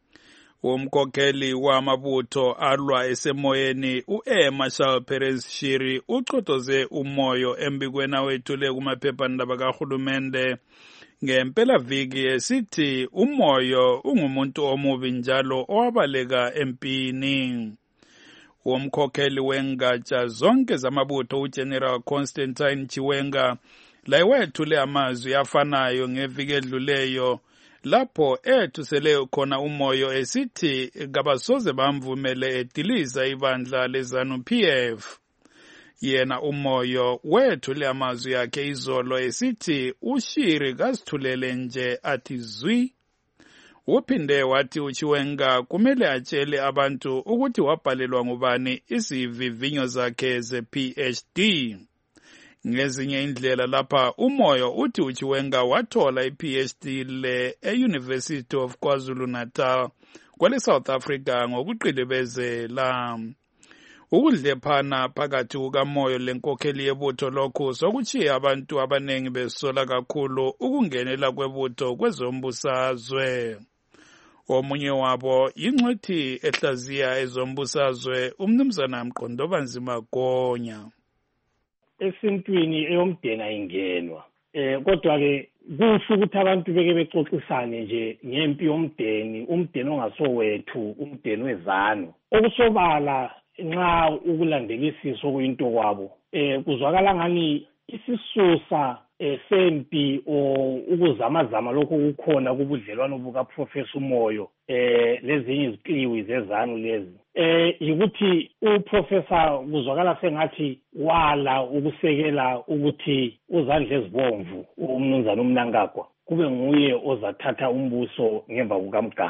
Umkhokheli wamabutho alwa esemoyeni uMarshal Perez Shiri uchotoze umoyo embikweni awethule kumaphephandaba kahulumende ngempelaviki esithi umoyo ungumuntu omubi njalo owabaleka empini. Umkhokheli wengatsha zonke zamabutho uGeneral Constantine Chiwenga layiwethule amazwi afanayo ngeviki edluleyo lapho ethusele khona umoyo esithi kabasoze bamvumele ediliza ibandla leZANU-PF. Yena umoyo wethule amazwi yakhe izolo esithi uShiri kasithulele nje athi zwi. Uphinde wathi uChiwenga kumele atshele abantu ukuthi wabhalelwa ngubani izivivinyo zakhe ze-PhD. Ngezinye indlela lapha umoyo uthi uChiwenga wathola iPhD le eUniversity of KwaZulu-Natal kwele South Africa ngokuqilibezela. Ukudlephana phakathi kukamoyo lenkokheli yebutho lokhu sokuchiya abantu abanengi besola kakhulu ukungenela kwebutho kwezombusazwe. Omunye wabo ingcwethi ehlaziya ezombusazwe umnumzana Mqondobanzima Gonya. Esintwini eyomdeni ayingenwa kodwa ke kusho ukuthi abantu beke bexoxisane nje ngempi yomdeni umdeni ongasowethu umdeni weZANU okusobala nxa ukulandelisisa kuyinto kwabo kuzwakala ngani isisusa sempi ukuzamazama lokho kukhona kubudlelwano bukaProfessor Umoyo lezinye iziqiwi zeZANU lezi yikuthi uProfessor kuzwakala sengathi wala ukusekela ukuthi uzandla ezibomvu umnumzana uMnangagwa kube nguye ozathatha umbuso ngemva kukaMgabe.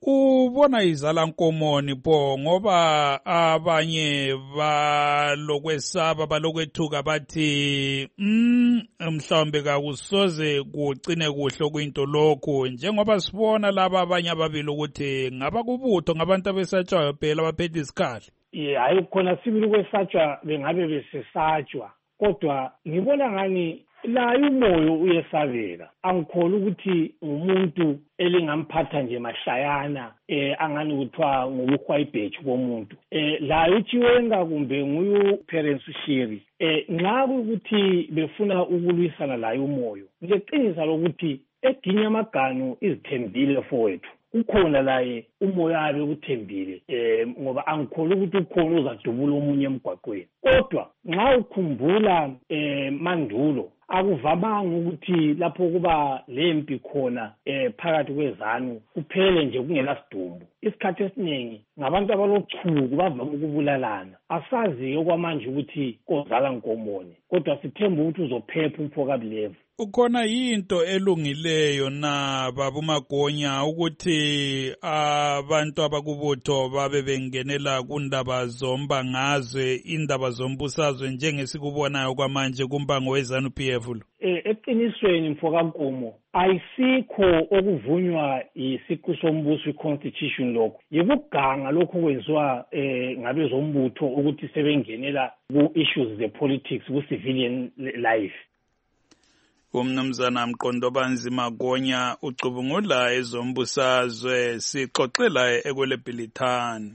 ubona izala nkomoni pho ngoba abanye balokwesaba balokwethuka bathi mhlawumbe kakusoze kugcine kuhle kuyinto lokhu njengoba sibona laba abanye ababili ukuthi ngaba kubutho ngabantu abesatshwayo phela abaphethe isikhali. Hayi khona sibili kwesatshwa bengabe besesatshwa kodwa ngibona ngani layo umoyo uyesabeka angikholwa ukuthi umuntu elingamphatha nje mahlayana angani kuthiwa ngobuhwayibheji bomuntu layo ichiwenga kumbe nguyu parents shiri nxa ukuthi befuna ukulwisana layo umoyo ngeqiniso lokuthi eginye amaganu izithembile fowethu ukhona laye umoya abe uthembile ngoba angikholwa ukuthi ukhona uzadubula omunye emgwaqweni kodwa nxa ukhumbula mandulo akuvamanga ukuthi lapho kuba lempi khona phakathi kwezanu kuphele nje kungenasidumbu isikhathi esiningi ngabantu abalochuku bavama ukubulalana asazi okwamanje ukuthi kozala nkomoni kodwa sithemba ukuthi uzophepha umfokabulevu. Ukhona yinto elungileyo na baba Magonya ukuthi abantu abakubutho babe bengenela kundaba zomba ngazwe indaba zombusazwe njengesikubonayo kwamanje kumbango weZANU-PF lo? Eqinisweni mfokankomo ayisikho okuvunywa isiqu sombuso i-constitution lokho yikuganga lokho kwenziwa ngabezombutho ukuthi sebengenela ku-issues ze-politics ku-civilian life. Umnumzana Mqondobanzi Magonya ucubungula ezombusazwe sixoxela ekwelebhilithani.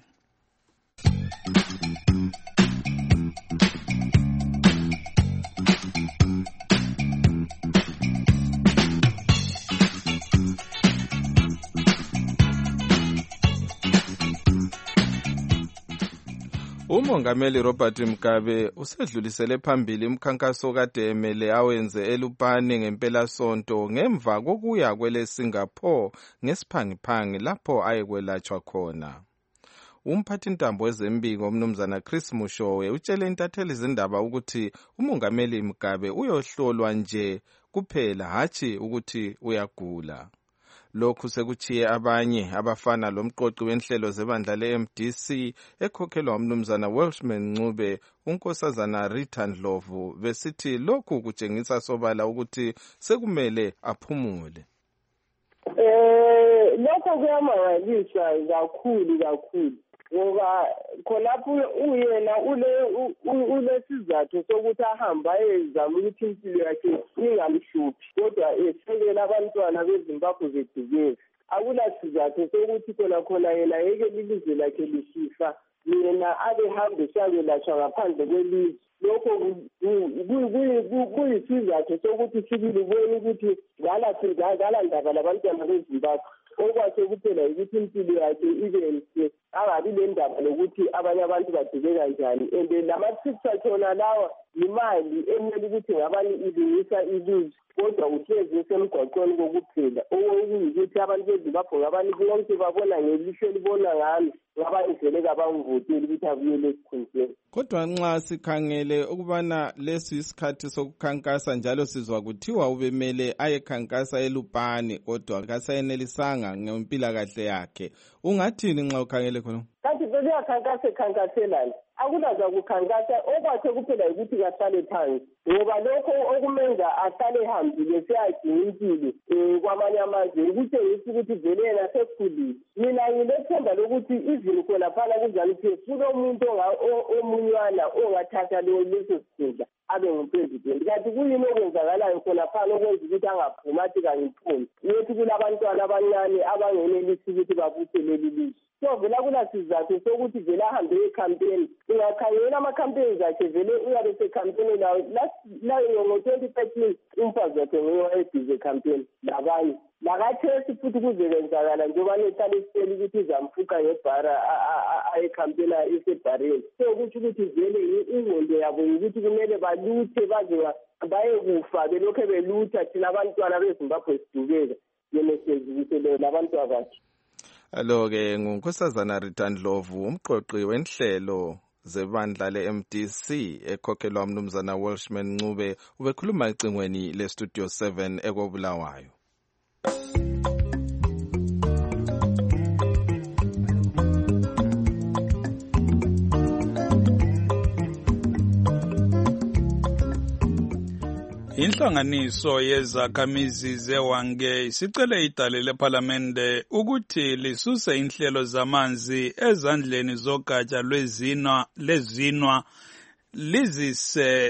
Umongameli Robert Mugabe usedlulisele phambili umkhankaso kade emele awenze eLupane ngempelasonto ngemva kokuya kwele Singapore ngesiphangiphangi lapho ayekwelatshwa khona. Umphathintambo wezembiko umnumzana Chris Mushowe utshele intatheli izindaba ukuthi umongameli Mugabe uyohlolwa nje kuphela hatshi ukuthi uyagula. Lokhu sekuchiye abanye abafana lomqoqi wenhlelo zebandla le-MDC ekhokhelwa umnumzana Welshman Ncube unkosazana Rita Ndlovu besithi lokhu kutshengisa sobala ukuthi sekumele aphumule. Lokho kuyamangalisa kakhulu ngoba khonapho uyena ulesizathu sokuthi ahambe ayezama ukuthi impilo yakhe ingamhluphi kodwa esekela abantwana beZimbabwe bedukeza akulasizathu sokuthi khona yena yeke ilizwe lakhe lisifa yena abehambe sabelatshwa ngaphandle kwelizwe. Lokho kuyisizathu sokuthi sibili ubone ukuthi ngala ndaba labantwana beZimbabwe okwase kuphela ukuthi impilo yakhe ibe nhle angabi le ndaba lokuthi abanye abantu badube kanjani and lama-trips akhona lawa yimali emele ukuthi ngabanye ilungisa ilizwe kodwa uhlezi esemgwaqweni kokuphela okuyikuthi abantu beZimbabwe ngabanye bonke babona ngelihlo elibona ngami ngabayindlele kabangivoteli ukuthi abuyele esikhundleni. Kodwa nxa sikhangele ukubana lesi isikhathi sokukhankasa njalo sizwa kuthiwa ubemele ayekhankasa eLupane kodwa kasayenelisanga ngempilakahle yakhe, ungathini nxa ukhangele khona? Kanti bekhankaselani akulaza kukhankasa okwakhe kuphela ukuthi kahlale phansi ngoba lokho okumenza ahlale ehambile seyadinga impilo kwamanye amazwe ukutshengisa ukuthi vele yena sekhulile. Mina ngilethemba lokuthi izini khonaphana kuZANU-PF kulomuntu omunywana ongathatha leso sikhundla abe ngupresident. Kanti kuyini okwenzakalayo khonaphana okwenza ukuthi angaphumi athi kangiphumi yethi kulabantwana abancane abangenelisi ukuthi babuthe leli lizwe. So vela kulasizathu sokuthi vele ahambe ekhampeni. Ungakhangela ama-campaigns akhe vele uyabe sekhampeni layo ngo-2013 umfazi wakhe ngoyedizwe ekhampeni labanye lakathesi futhi kuzekwenzakala njengoba nehlale sitshela ukuthi izamfuqa ngebhara ayekhampena isebhareni. So kutsho ukuthi vele ingqondo yabo ukuthi kumele baluthe baze bayekufa belokhu belutha thina abantwana beZimbabwe sidubeka yena hlezi ukuthi labantwana bakhe. Alo-ke ngunkosazana Rita Ndlovu umqoqi wenhlelo zebandla le-MDC ekhokhelwa umnumzana Welshman Ncube ubekhuluma ecingweni le-Studio 7 ekobulawayo. Inhlanganiso yezakhamizi zeWange isicele idale lePhalamende ukuthi lisuse inhlelo zamanzi ezandleni zogatsha lezinwa lizise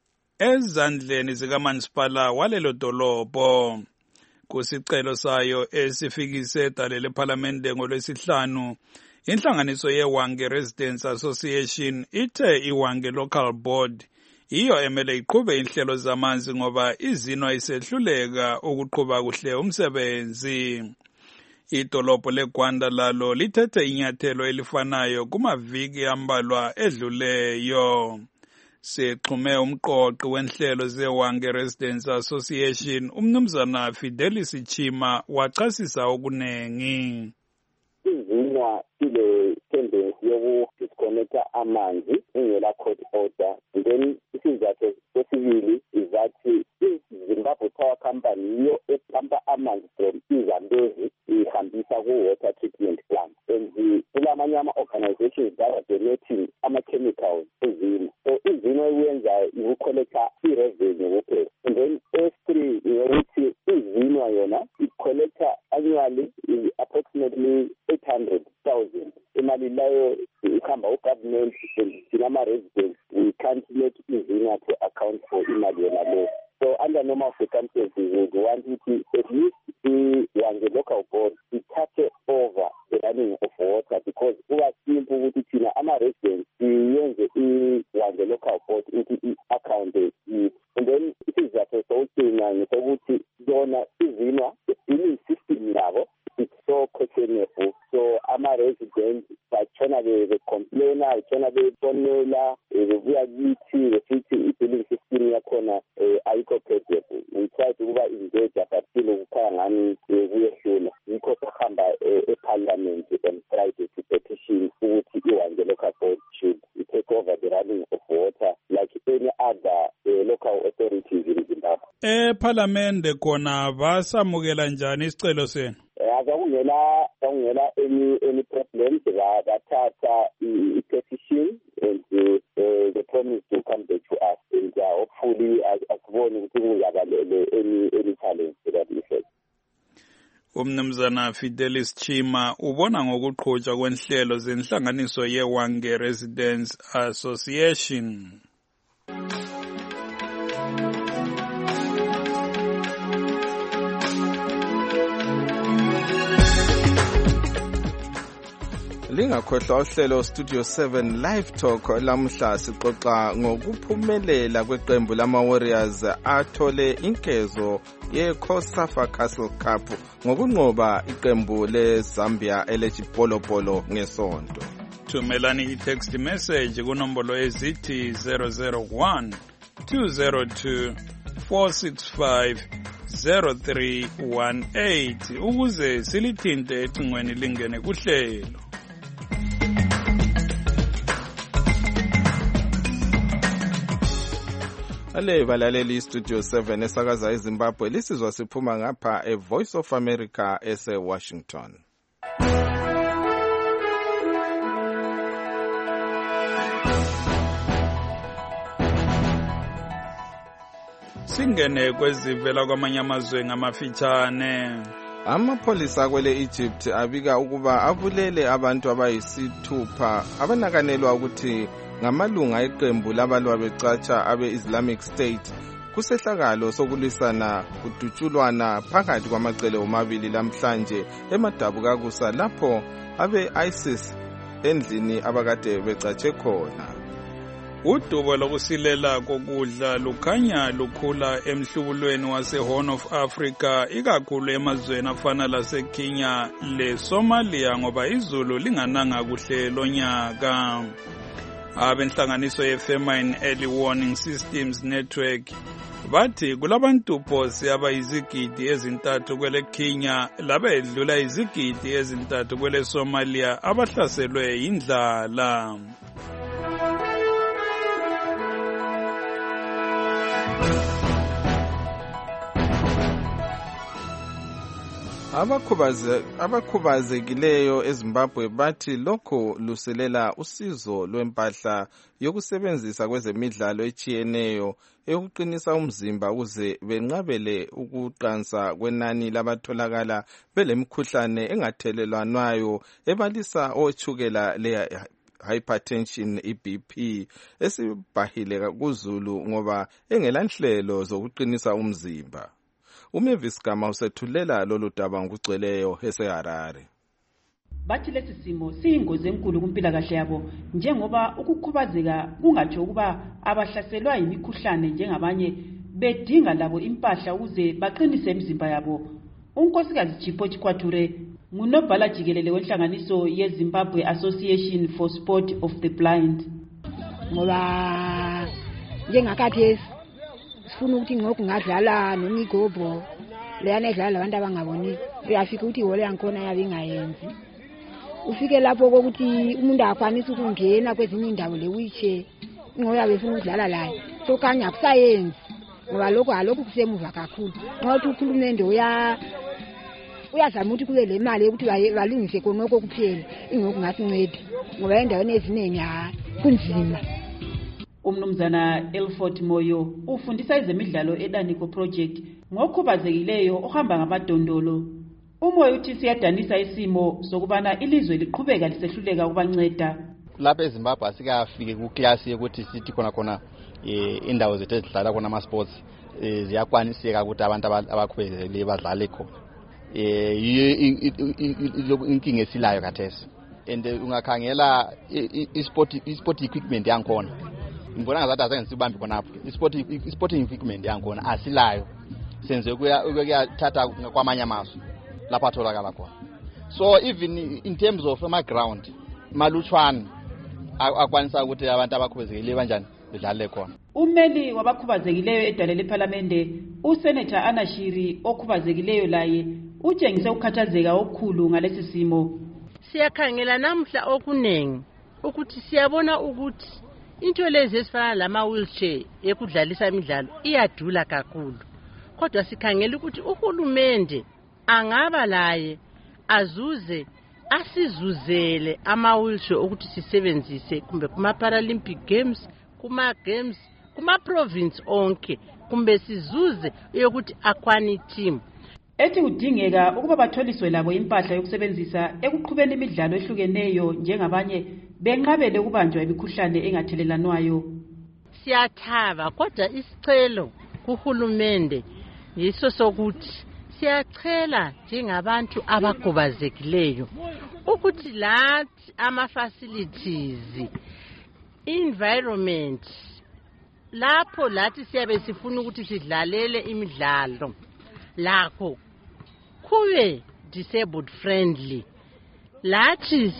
ezandleni zikamasipala walelo dolobho. Kusicelo sayo esifikise idale lePhalamende ngoLwesihlanu, inhlanganiso yeWange Residents Association ithe iWange Local Board iyo emele iqhube inhlelo zamanzi ngoba izinwa isehluleka ukuqhuba kuhle umsebenzi. Idolobho leGwanda lalo lithethe inyathelo elifanayo kumaviki ambalwa edluleyo. Sixhume umqoqi wenhlelo zeWange Residents Association umnumzana Fidelis Chima wachasisa okunengi. Izinwa ile tendency yoku-disconnecta amanzi ingela court order, and then isizathu sesibili izathi iZimbabwe Power Company yiyo epampa amanzi from iZambezi ihambisa ku-water treatment plant, and kulamanye ama-organizations that are donating ama-chemicals ezinwa. So izinwa iyenza iku-collecta i-revenue kuphela, and then S3 yokuthi izinwa yona i-collecta annually approximately 800,000. Imali layo ihamba ugovernment thina ama-residents we can't make izinwa to account for imali yona leyo. So under normal circumstances we want to at least the local board to touch over the running of water, because we are simple ukuthi thina ama-residents siyenze the local board into account it. And then isizathu sokugcina ngisokuthi yona izinwa i-billing system yabo it's so questionable. So ama-residents batshona be-complaina, batshona befonela, bebuya kithi besithi i-billing system yakhona ayikho credible. We try to engage but still ukukhaya ngani kuyehlula. Yikho sahamba eParliament and try to petition ukuthi iWange Local Board should take over the running of water like any other local authorities in Zimbabwe. EParliament khona basamukela njani isicelo senu? Akungela any problems. Bathatha i-petition and they promise to come back to us, and hopefully asibone ukuthi kuyabalele any challenge to that effect. Umnumzana Fidelis Chima ubona ngokuqhutshwa kwenhlelo zenhlanganiso yeWange Residents Association. Lingakhohlwa uhlelo Studio 7 Live Talk lamhla sixoxa ngokuphumelela kweqembu lama-Warriors athole inkezo ye-COSAFA Castle Cup ngokunqoba iqembu leZambia elechipolopolo ngesonto. Thumelani i-text message kunombolo ezithi 001 202 465 0318 ukuze silithinte ecingweni lingene kuhlelo. Ale balaleli Studio 7 esakaza eZimbabwe lisizwa siphuma ngapha eVoice of America ese-Washington. Singene kwezivela kwamanye amazwe ngamafitshane. Amapholisa kwele Egypt abika ukuba abulele abantu abayisithupha abanakanelwa ukuthi ngamalunga eqembu labalwa becatsha abe-Islamic State kusehlakalo sokulisana kudutshulwana phakathi kwamacele omabili lamhlanje emadabukakusa lapho abe-ISIS endlini abakade becatshe khona. Udubo lokusilela kokudla lukhanya lukhula emhlubulweni wase-Horn of Africa ikakhulu emazweni afana laseKenya leSomalia ngoba izulu lingananga kuhle lonyaka. Abenhlanganiso ye-Famine Early Warning Systems Network bathi kulabantu phosi abayizigidi ezintathu kwele Kenya labedlula izigidi ezintathu kwele Somalia abahlaselwe indlala. Abakhubazekileyo eZimbabwe bathi lokho luselela usizo lwempahla yokusebenzisa kwezemidlalo etshiyeneyo eyokuqinisa umzimba ukuze benqabele ukuqansa kwenani labatholakala belemikhuhlane engathelelwanwayo ebalisa otshukela le hypertension iBP esibhahile kuzulu ngoba engelanhlelo zokuqinisa umzimba. Umavis Gama usethulela lolu daba ngokugcweleyo eseHarare. Bathi lesi simo siyingozi enkulu kumpilakahle yabo njengoba ukukhubazeka kungatsho ukuba abahlaselwa yimikhuhlane njengabanye bedinga labo impahla ukuze baqinise imizimba yabo. Unkosikazi Chipho Chikwature ngunobhala jikelele wenhlanganiso yeZimbabwe Association for Sport of the Blind. Ngoba njengakathesi sifuna ukuthi ngoku ngadlala nomigobho leyana edlala labantu abangaboni uyafika ukuthi ihole yakhona yabe ingayenzi ufike lapho kokuthi umuntu akwanisa ukungena kwezinye indawo lewheelchair ngoba befuna ukudlala laye so kanye akusayenzi ngoba lokho kusemuva kakhulu ngoba ukhulumende uyazama ukuthi kube le mali ukuthi balungise konoko kuphela ingoku ngasincede ngoba endaweni eziningi kunzima. Umnumzana Elford Moyo ufundisa ezemidlalo eDaniko Project ngokhubazekileyo ohamba ngamadondolo. Umoyo uthi siyadanisa isimo sokubana ilizwe liqhubeka lisehluleka ukubanceda. Lapha eZimbabwe asikafike kuclass yokuthi sithi khona indawo zethu ezidlala khona ama sports ziyakwaniseka ukuthi abantu abakhubazekile badlale khona. Inkinga esilayo kathesi. And ungakhangela i-sport equipment yankhona. Ngibona ngazathi asengisibambi khonapho i-sporting equipment yankhona asilayo senze ukuyathatha kwamanye amazwe lapha atholakala khona. So even in terms of ama ground malutshwana akwanisa ukuthi abantu abakhubazekile kanjani bedlale khona. Ummeli wabakhubazekileyo edalele eParliamente uSenator Anashiri okhubazekileyo laye utshengise ukukhathazeka okukhulu ngalesi simo. Siyakhangela namhla okunengi ukuthi siyabona ukuthi into lezi ezifana lama wheelchair ekudlalisa imidlalo iyadula kakhulu. Kodwa sikhangela ukuthi uhulumende angaba laye azuze asizuzele ama wheelchair ukuthi sisebenzise kumbe kuma Paralympic Games, kuma games, kuma province onke kumbe sizuze yokuthi akwani team. Ethi kudingeka ukuba batholiswe labo impahla yokusebenzisa ekuqhubeni imidlalo ehlukeneyo njengabanye benqabele ukubanjwa imikhuhlane engathelelanwayo. Siyathaba kodwa isicelo kuhulumende yiso sokuthi siyacela njengabantu abagobazekileyo ukuthi lathi ama facilities environment lapho lathi siyabe sifuna ukuthi sidlalele imidlalo lakho kube disabled friendly lathi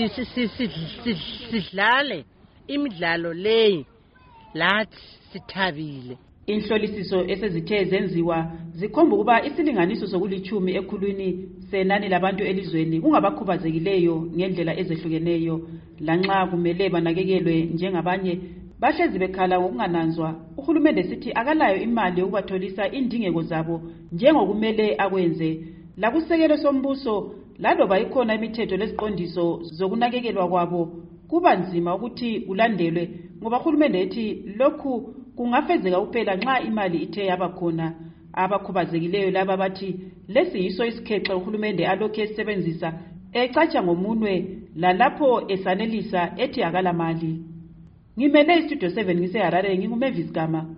sidlale imidlalo leyi lathi sithabile. Inhlolisiso esezithe zenziwa zikhomba ukuba isilinganiso sokulithumi ekhulwini senani labantu elizweni kungabakhubazekileyo ngendlela ezehlukeneyo lanxa kumele banakekelwe njengabanye bahlezi bekhala ngokungananzwa. Uhulumende sithi akalayo imali yokubatholisa indingeko zabo njengokumele akwenze. Lakusekelo sombuso laloba ikhona imithetho leziqondiso zokunakekelwa kwabo kuba nzima ukuthi kulandelwe ngoba uhulumende ethi lokhu kungafezeka kuphela nxa imali ithe yaba khona. Abakhubazekileyo laba bathi lesi yiso isikhexe uhulumende alokhu esebenzisa ecatsha ngomunwe lalapho esanelisa ethi akala mali. Ngimele iStudio 7 ngiseHarare nginguMavis Gama.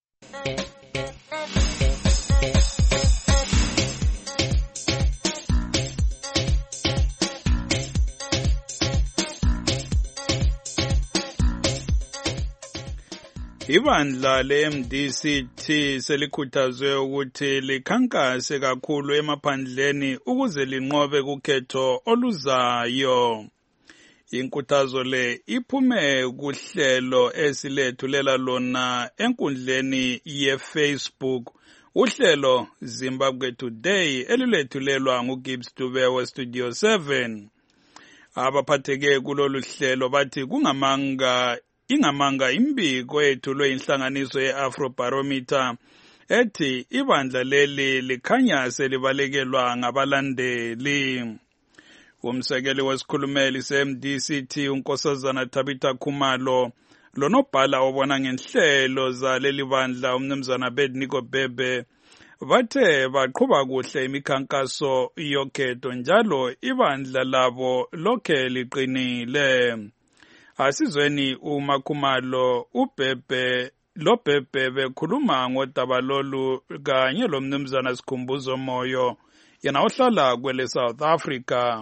Ibandla le-MDCT selikhuthazwe ukuthi likhankase kakhulu emaphandleni ukuze linqobe kukhetho oluzayo. Inkuthazo le iphume kuhlelo esilethulela lona enkundleni ye-Facebook, uhlelo Zimbabwe Today elilethulelwa nguGibbs Dube weStudio 7. Abaphatheke kulolu hlelo bathi ingamanga imbiko yethulwe inhlanganiso ye-Afrobarometer ethi ibandla leli likhanya selibalekelwa ngabalandeli. Umsekeli wesikhulumeli se-MDCT unkosazana Tabitha Khumalo lonobhala obona ngenhlelo zaleli bandla umnumzana Abednego Bhebhe bathe baqhuba kuhle imikhankaso yokhetho njalo ibandla labo lokhe liqinile. Asizweni uMakhumalo Bhebhe bekhuluma ngodaba lolu kanye lomnumzana Sikhumbuzo Moyo yena ohlala kwele South Africa.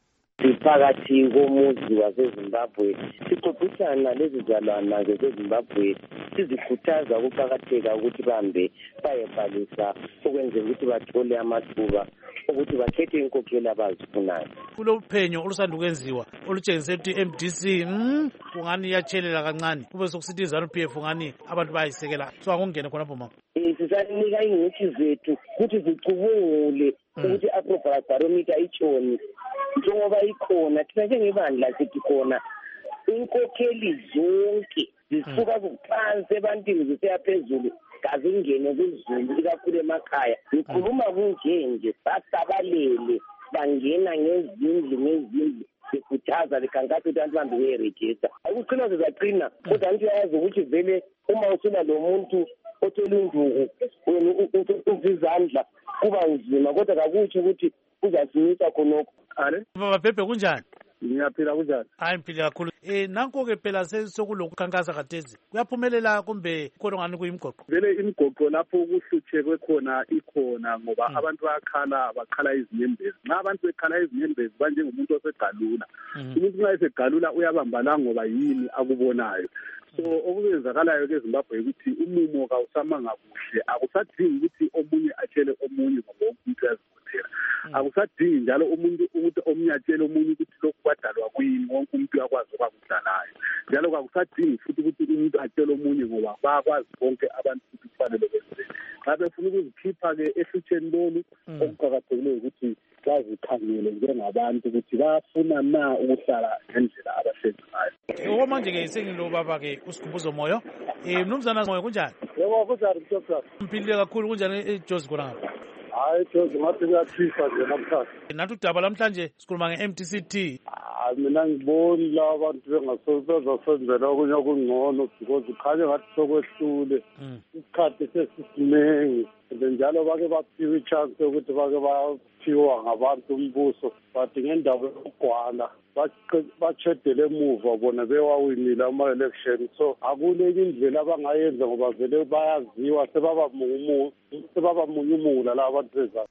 Phakathi komuzi waseZimbabwe sixoxisana lezizalwana zeZimbabwe sizikhuthaza ukuqakatheka ukuthi bambe bayebhalisa ukwenzela ukuthi bathole amathuba ukuthi bakhethe inkokheli abazifunayo. Kulophenyo olusanda ukwenziwa olutshengisa ukuthi MDC kungani iyatshelela kancane kube sokusithi iZANU-PF ngani abantu bayisekela so akungene khonapho mama. Sisanika ingcitshi zethu ukuthi zicubungule ukuthi i-approval barometer itshoni njengoba ikhona thina njengebandla sithi khona inkokheli zonke zisuka kuphansi ebantwini zisiya phezulu kazingene kuzulu ikakhulu emakhaya. Ngikhuluma kunjenje basabalele bangena ngezindlu sikhuthaza likhankasa ukuthi abantu bambe beyerejista. Akuqina zizaqina kodwa abantu yazi ukuthi vele uma usula lo muntu othela induku wena uzizandla kuba nzima kodwa kakutsho ukuthi uzasimisa khonokho. Baba Bhebhe kunjani? Ngiyaphila kunjani? Hayi mphile kakhulu. Nanko-ke phela sokulokukhankasa khathesi kuyaphumelela kumbe khona ngani kuyimgoqo? Vele imigoqo lapho kuhluthekwe khona ikhona ngoba abantu bakhala izinyembezi. Nxa abantu bekhala izinyembezi banjengomuntu osegalula. Umuntu nxa esegalula uyabambala ngoba yini akubonayo. So okuzenzakalayo eZimbabwe ukuthi umumo kawusamanga kuhle, akusadingi ukuthi omunye atshele omunye ngoba umuntu uyazikhothela. Akusadingi njalo umuntu ukuthi omunye atshele omunye ukuthi lokhu kwadalwa kuyini, wonke umuntu uyakwazi okwakudalayo. Njalo akusadingi futhi ukuthi umuntu atshele omunye ngoba bayakwazi bonke abantu ukuthi kufanele benzeni. Xa befuna ukuzikhipha-ke ehlutheni lolu okuqakathekileyo ukuthi bazikhangele njengabantu ukuthi bafuna na ukuhlala ngendlela abahlezi ngayo. Okwamanje-ke sengilo baba-ke uSikhumbuzo Moyo. Mnumzana Moyo kunjani? Yebo kunjani mthokazi? Mphile kakhulu kunjani eJozi khona ngapha? Hayi Jozi ngathi kuyathisa nje namhlanje. Nathi udaba lamhlanje sikhuluma nge-MDCT. Mina ngiboni la abantu bezosenzela okunye okungcono because khanye ngathi sokwehlule isikhathi sesisinengi njalo bake baphiwa ichance yokuthi bake baphiwa ngabantu umbuso but ngendaba yokugwala bachedele emuva bona bewawinile ama-election so akunenye indlela abangayenza ngoba vele bayaziwa sebabamunyumula la abantu bezalo.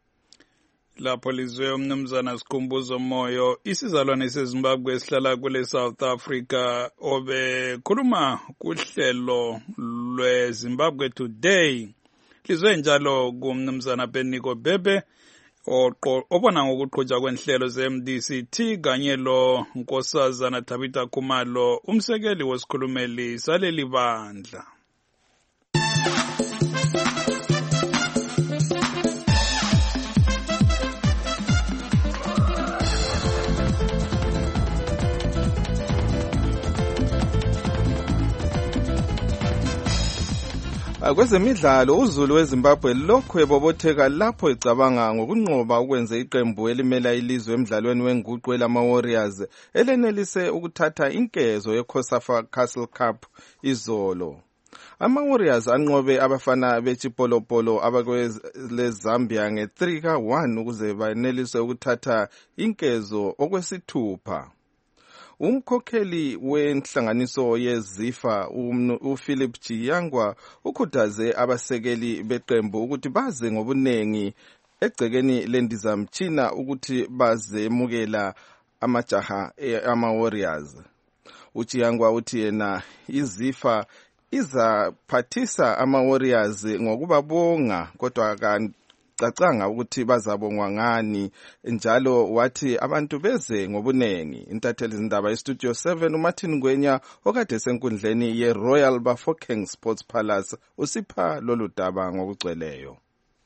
Lapho lizwe umnumzana Sikhumbuzo Moyo isizalwane seZimbabwe esihlala kule South Africa obekhuluma kuhlelo lweZimbabwe Today. Lizwe njalo kumnumzana Abednego Bhebhe obona ngokuqhutshwa kwenhlelo ze-MDCT kanye lo nkosazana Tabitha Khumalo umsekeli wesikhulumeli saleli bandla. Kwezemidlalo uZulu weZimbabwe lokho ebobotheka lapho ecabanga ngokunqoba ukwenza iqembu elimela ilizwe emidlalweni wenguqu elama-Warriors elenelise ukuthatha inkezo yeCOSAFA Castle Cup izolo. Ama-Warriors anqobe abafana beChipolopolo abakweleZambia nge-3-1 ukuze banelise ukuthatha inkezo okwesithupha. Umkhokheli wenhlanganiso yeZIFA uPhilip Chiyangwa ukhuthaze abasekeli beqembu ukuthi baze ngobunengi egcekeni lendizamtshina ukuthi bazemukela amajaha ama-Warriors. uChiyangwa uthi yena iZIFA izaphathisa ama-Warriors ngokubabonga kodwa cacanga ukuthi bazabongwa ngani njalo wathi abantu beze ngobunengi. Intatheli zindaba yeStudio 7 uMartin Ngwenya okade senkundleni yeRoyal Bafokeng Sports Palace usipha lolu daba ngokugcweleyo.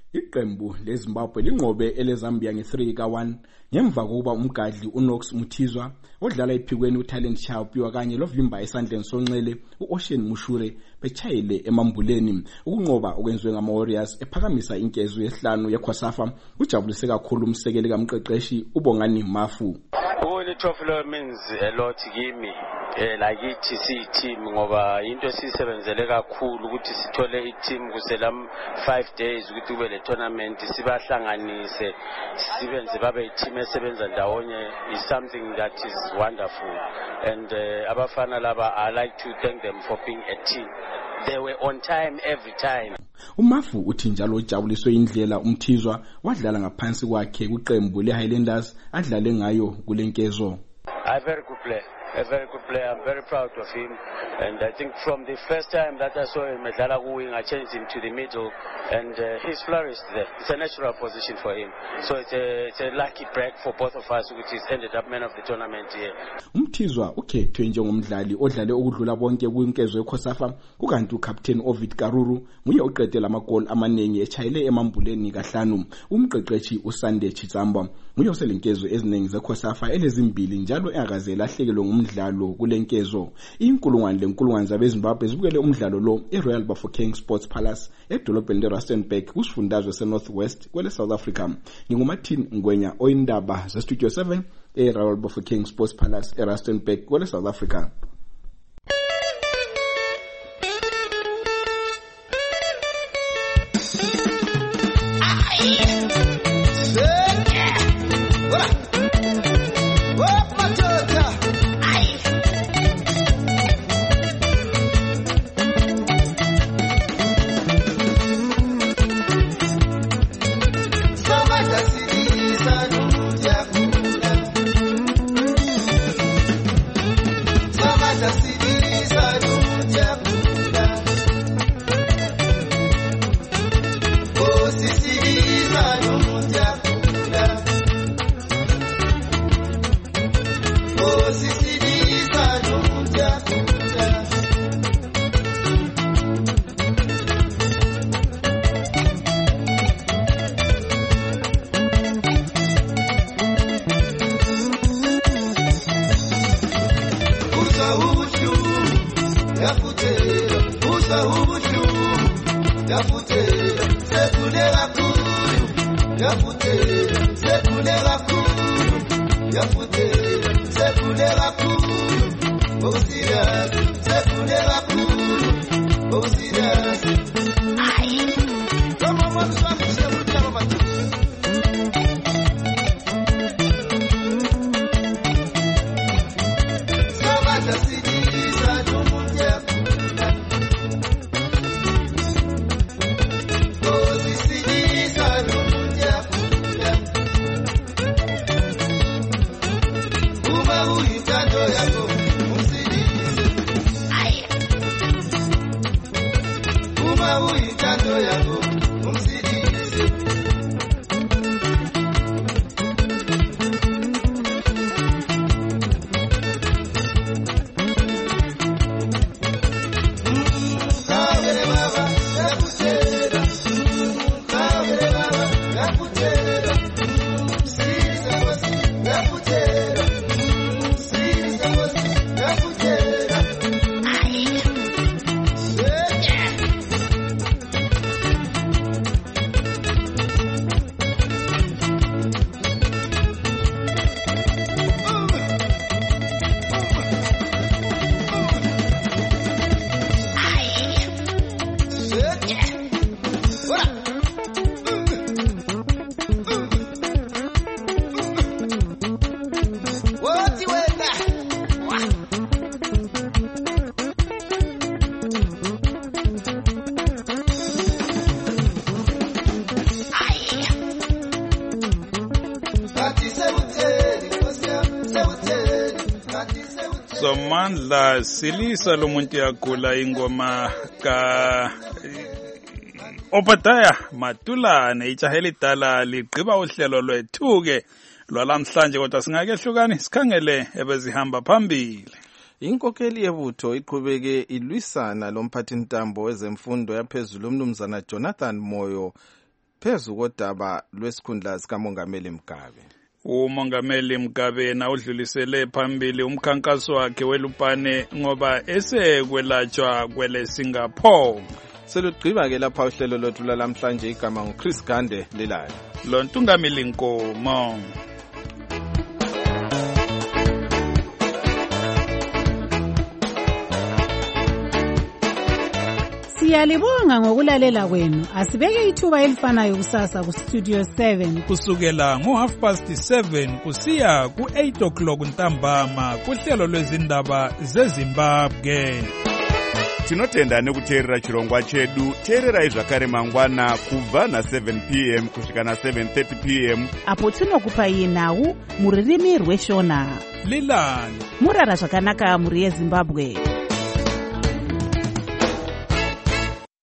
Iqembu leZimbabwe linqobe eleZambia nge-3-1 ngemva kokuba umgadli uNox Muthizwa odlala ephikweni uTalent Chaupiwa kanye lovimba esandleni sonxele uOcean Mushure bechayele emambuleni. Ukunqoba okwenziwe ngama-Warriors ephakamisa inkezo yesihlanu yeKwaSAFA kujabulise kakhulu umsekeli kamqeqeshi uBongani Mafu. The trophy means a lot kimi like it team ngoba into sisebenzele kakhulu ukuthi sithole i-team kusela 5 days ukuthi kube le tournament sibahlanganise sibenze babe i-team esebenza ndawonye is something that is wonderful and abafana laba I like to thank them for being a team. They were on time every time. Umafu uthi njalo ujabuliswe indlela umthizwa wadlala ngaphansi kwakhe kuqembu leHighlanders adlale ngayo kulenkezo. A very good player. I'm very proud of him, and I think from the first time that I saw him at Wing, I changed him to the middle, and he's flourished there. It's a natural position for him, so it's a lucky break for both of us, which is ended up man of the tournament here. Umthizwa ukhethwe njengomdlali odlale ukudlula bonke kwinkezo yeKwaSAFA, kukanti uCaptain Ovid Karuru nguye oqedela amagoli amaningi echayele emambuleni kahlanu. Umqeqeshi uSande Chitsamba nguye oselenkezo eziningi zeKwaSAFA elezimbili njalo engakaze lahlekelwe ngumdlalo kulenkezo. Inkulungwane zabeZimbabwe zibukele umdlalo lo eRoyal Bafokeng Sports Palace edolobheni leRustenburg kusifundazwe seNorthwest kwele South Africa. NginguMartin Ngwenya oyindaba zeStudio 7 eRoyal Bafokeng Sports Palace eRustenburg kwele South Africa. Somandla silisa lomuntu yagula ingoma ka Obadiah Matulane ijaheli dala ligqiba uhlelo lwethuke lwalamhlanje kodwa singakehlukani sikhangele ebezihamba phambili. Inkokeli yebutho iqhubeke ilwisana lomphathintambo wezemfundo yaphezulu umnumzana Jonathan Moyo phezu kodaba lwesikhundla sikamongameli Mugabe. umongameli Mugabe na udlulisele phambili umkhankaso wakhe welupane ngoba esekwelatshwa kwele Singapore. Selugqiba-ke lapha uhlelo lwethu lamhlanje. Igama nguChris Gande lilayo. Lo Ntungamili Nkomo. Siyalibonga ngokulalela kwenu. Asibeke ithuba elifanayo kusasa ku Studio 7 kusukela ngo7:30 kusiya ku8:00 ntambama kuhlelo lwezindaba zeZimbabwe. Tinotenda nekuteerera chirongwa chedu. Teererai zvakare mangwana kubva na7 p.m. kusvika na7:30 p.m. apo tinokupai nhau muririmi rweshona. Lilani murara zvakanaka muri yeZimbabwe.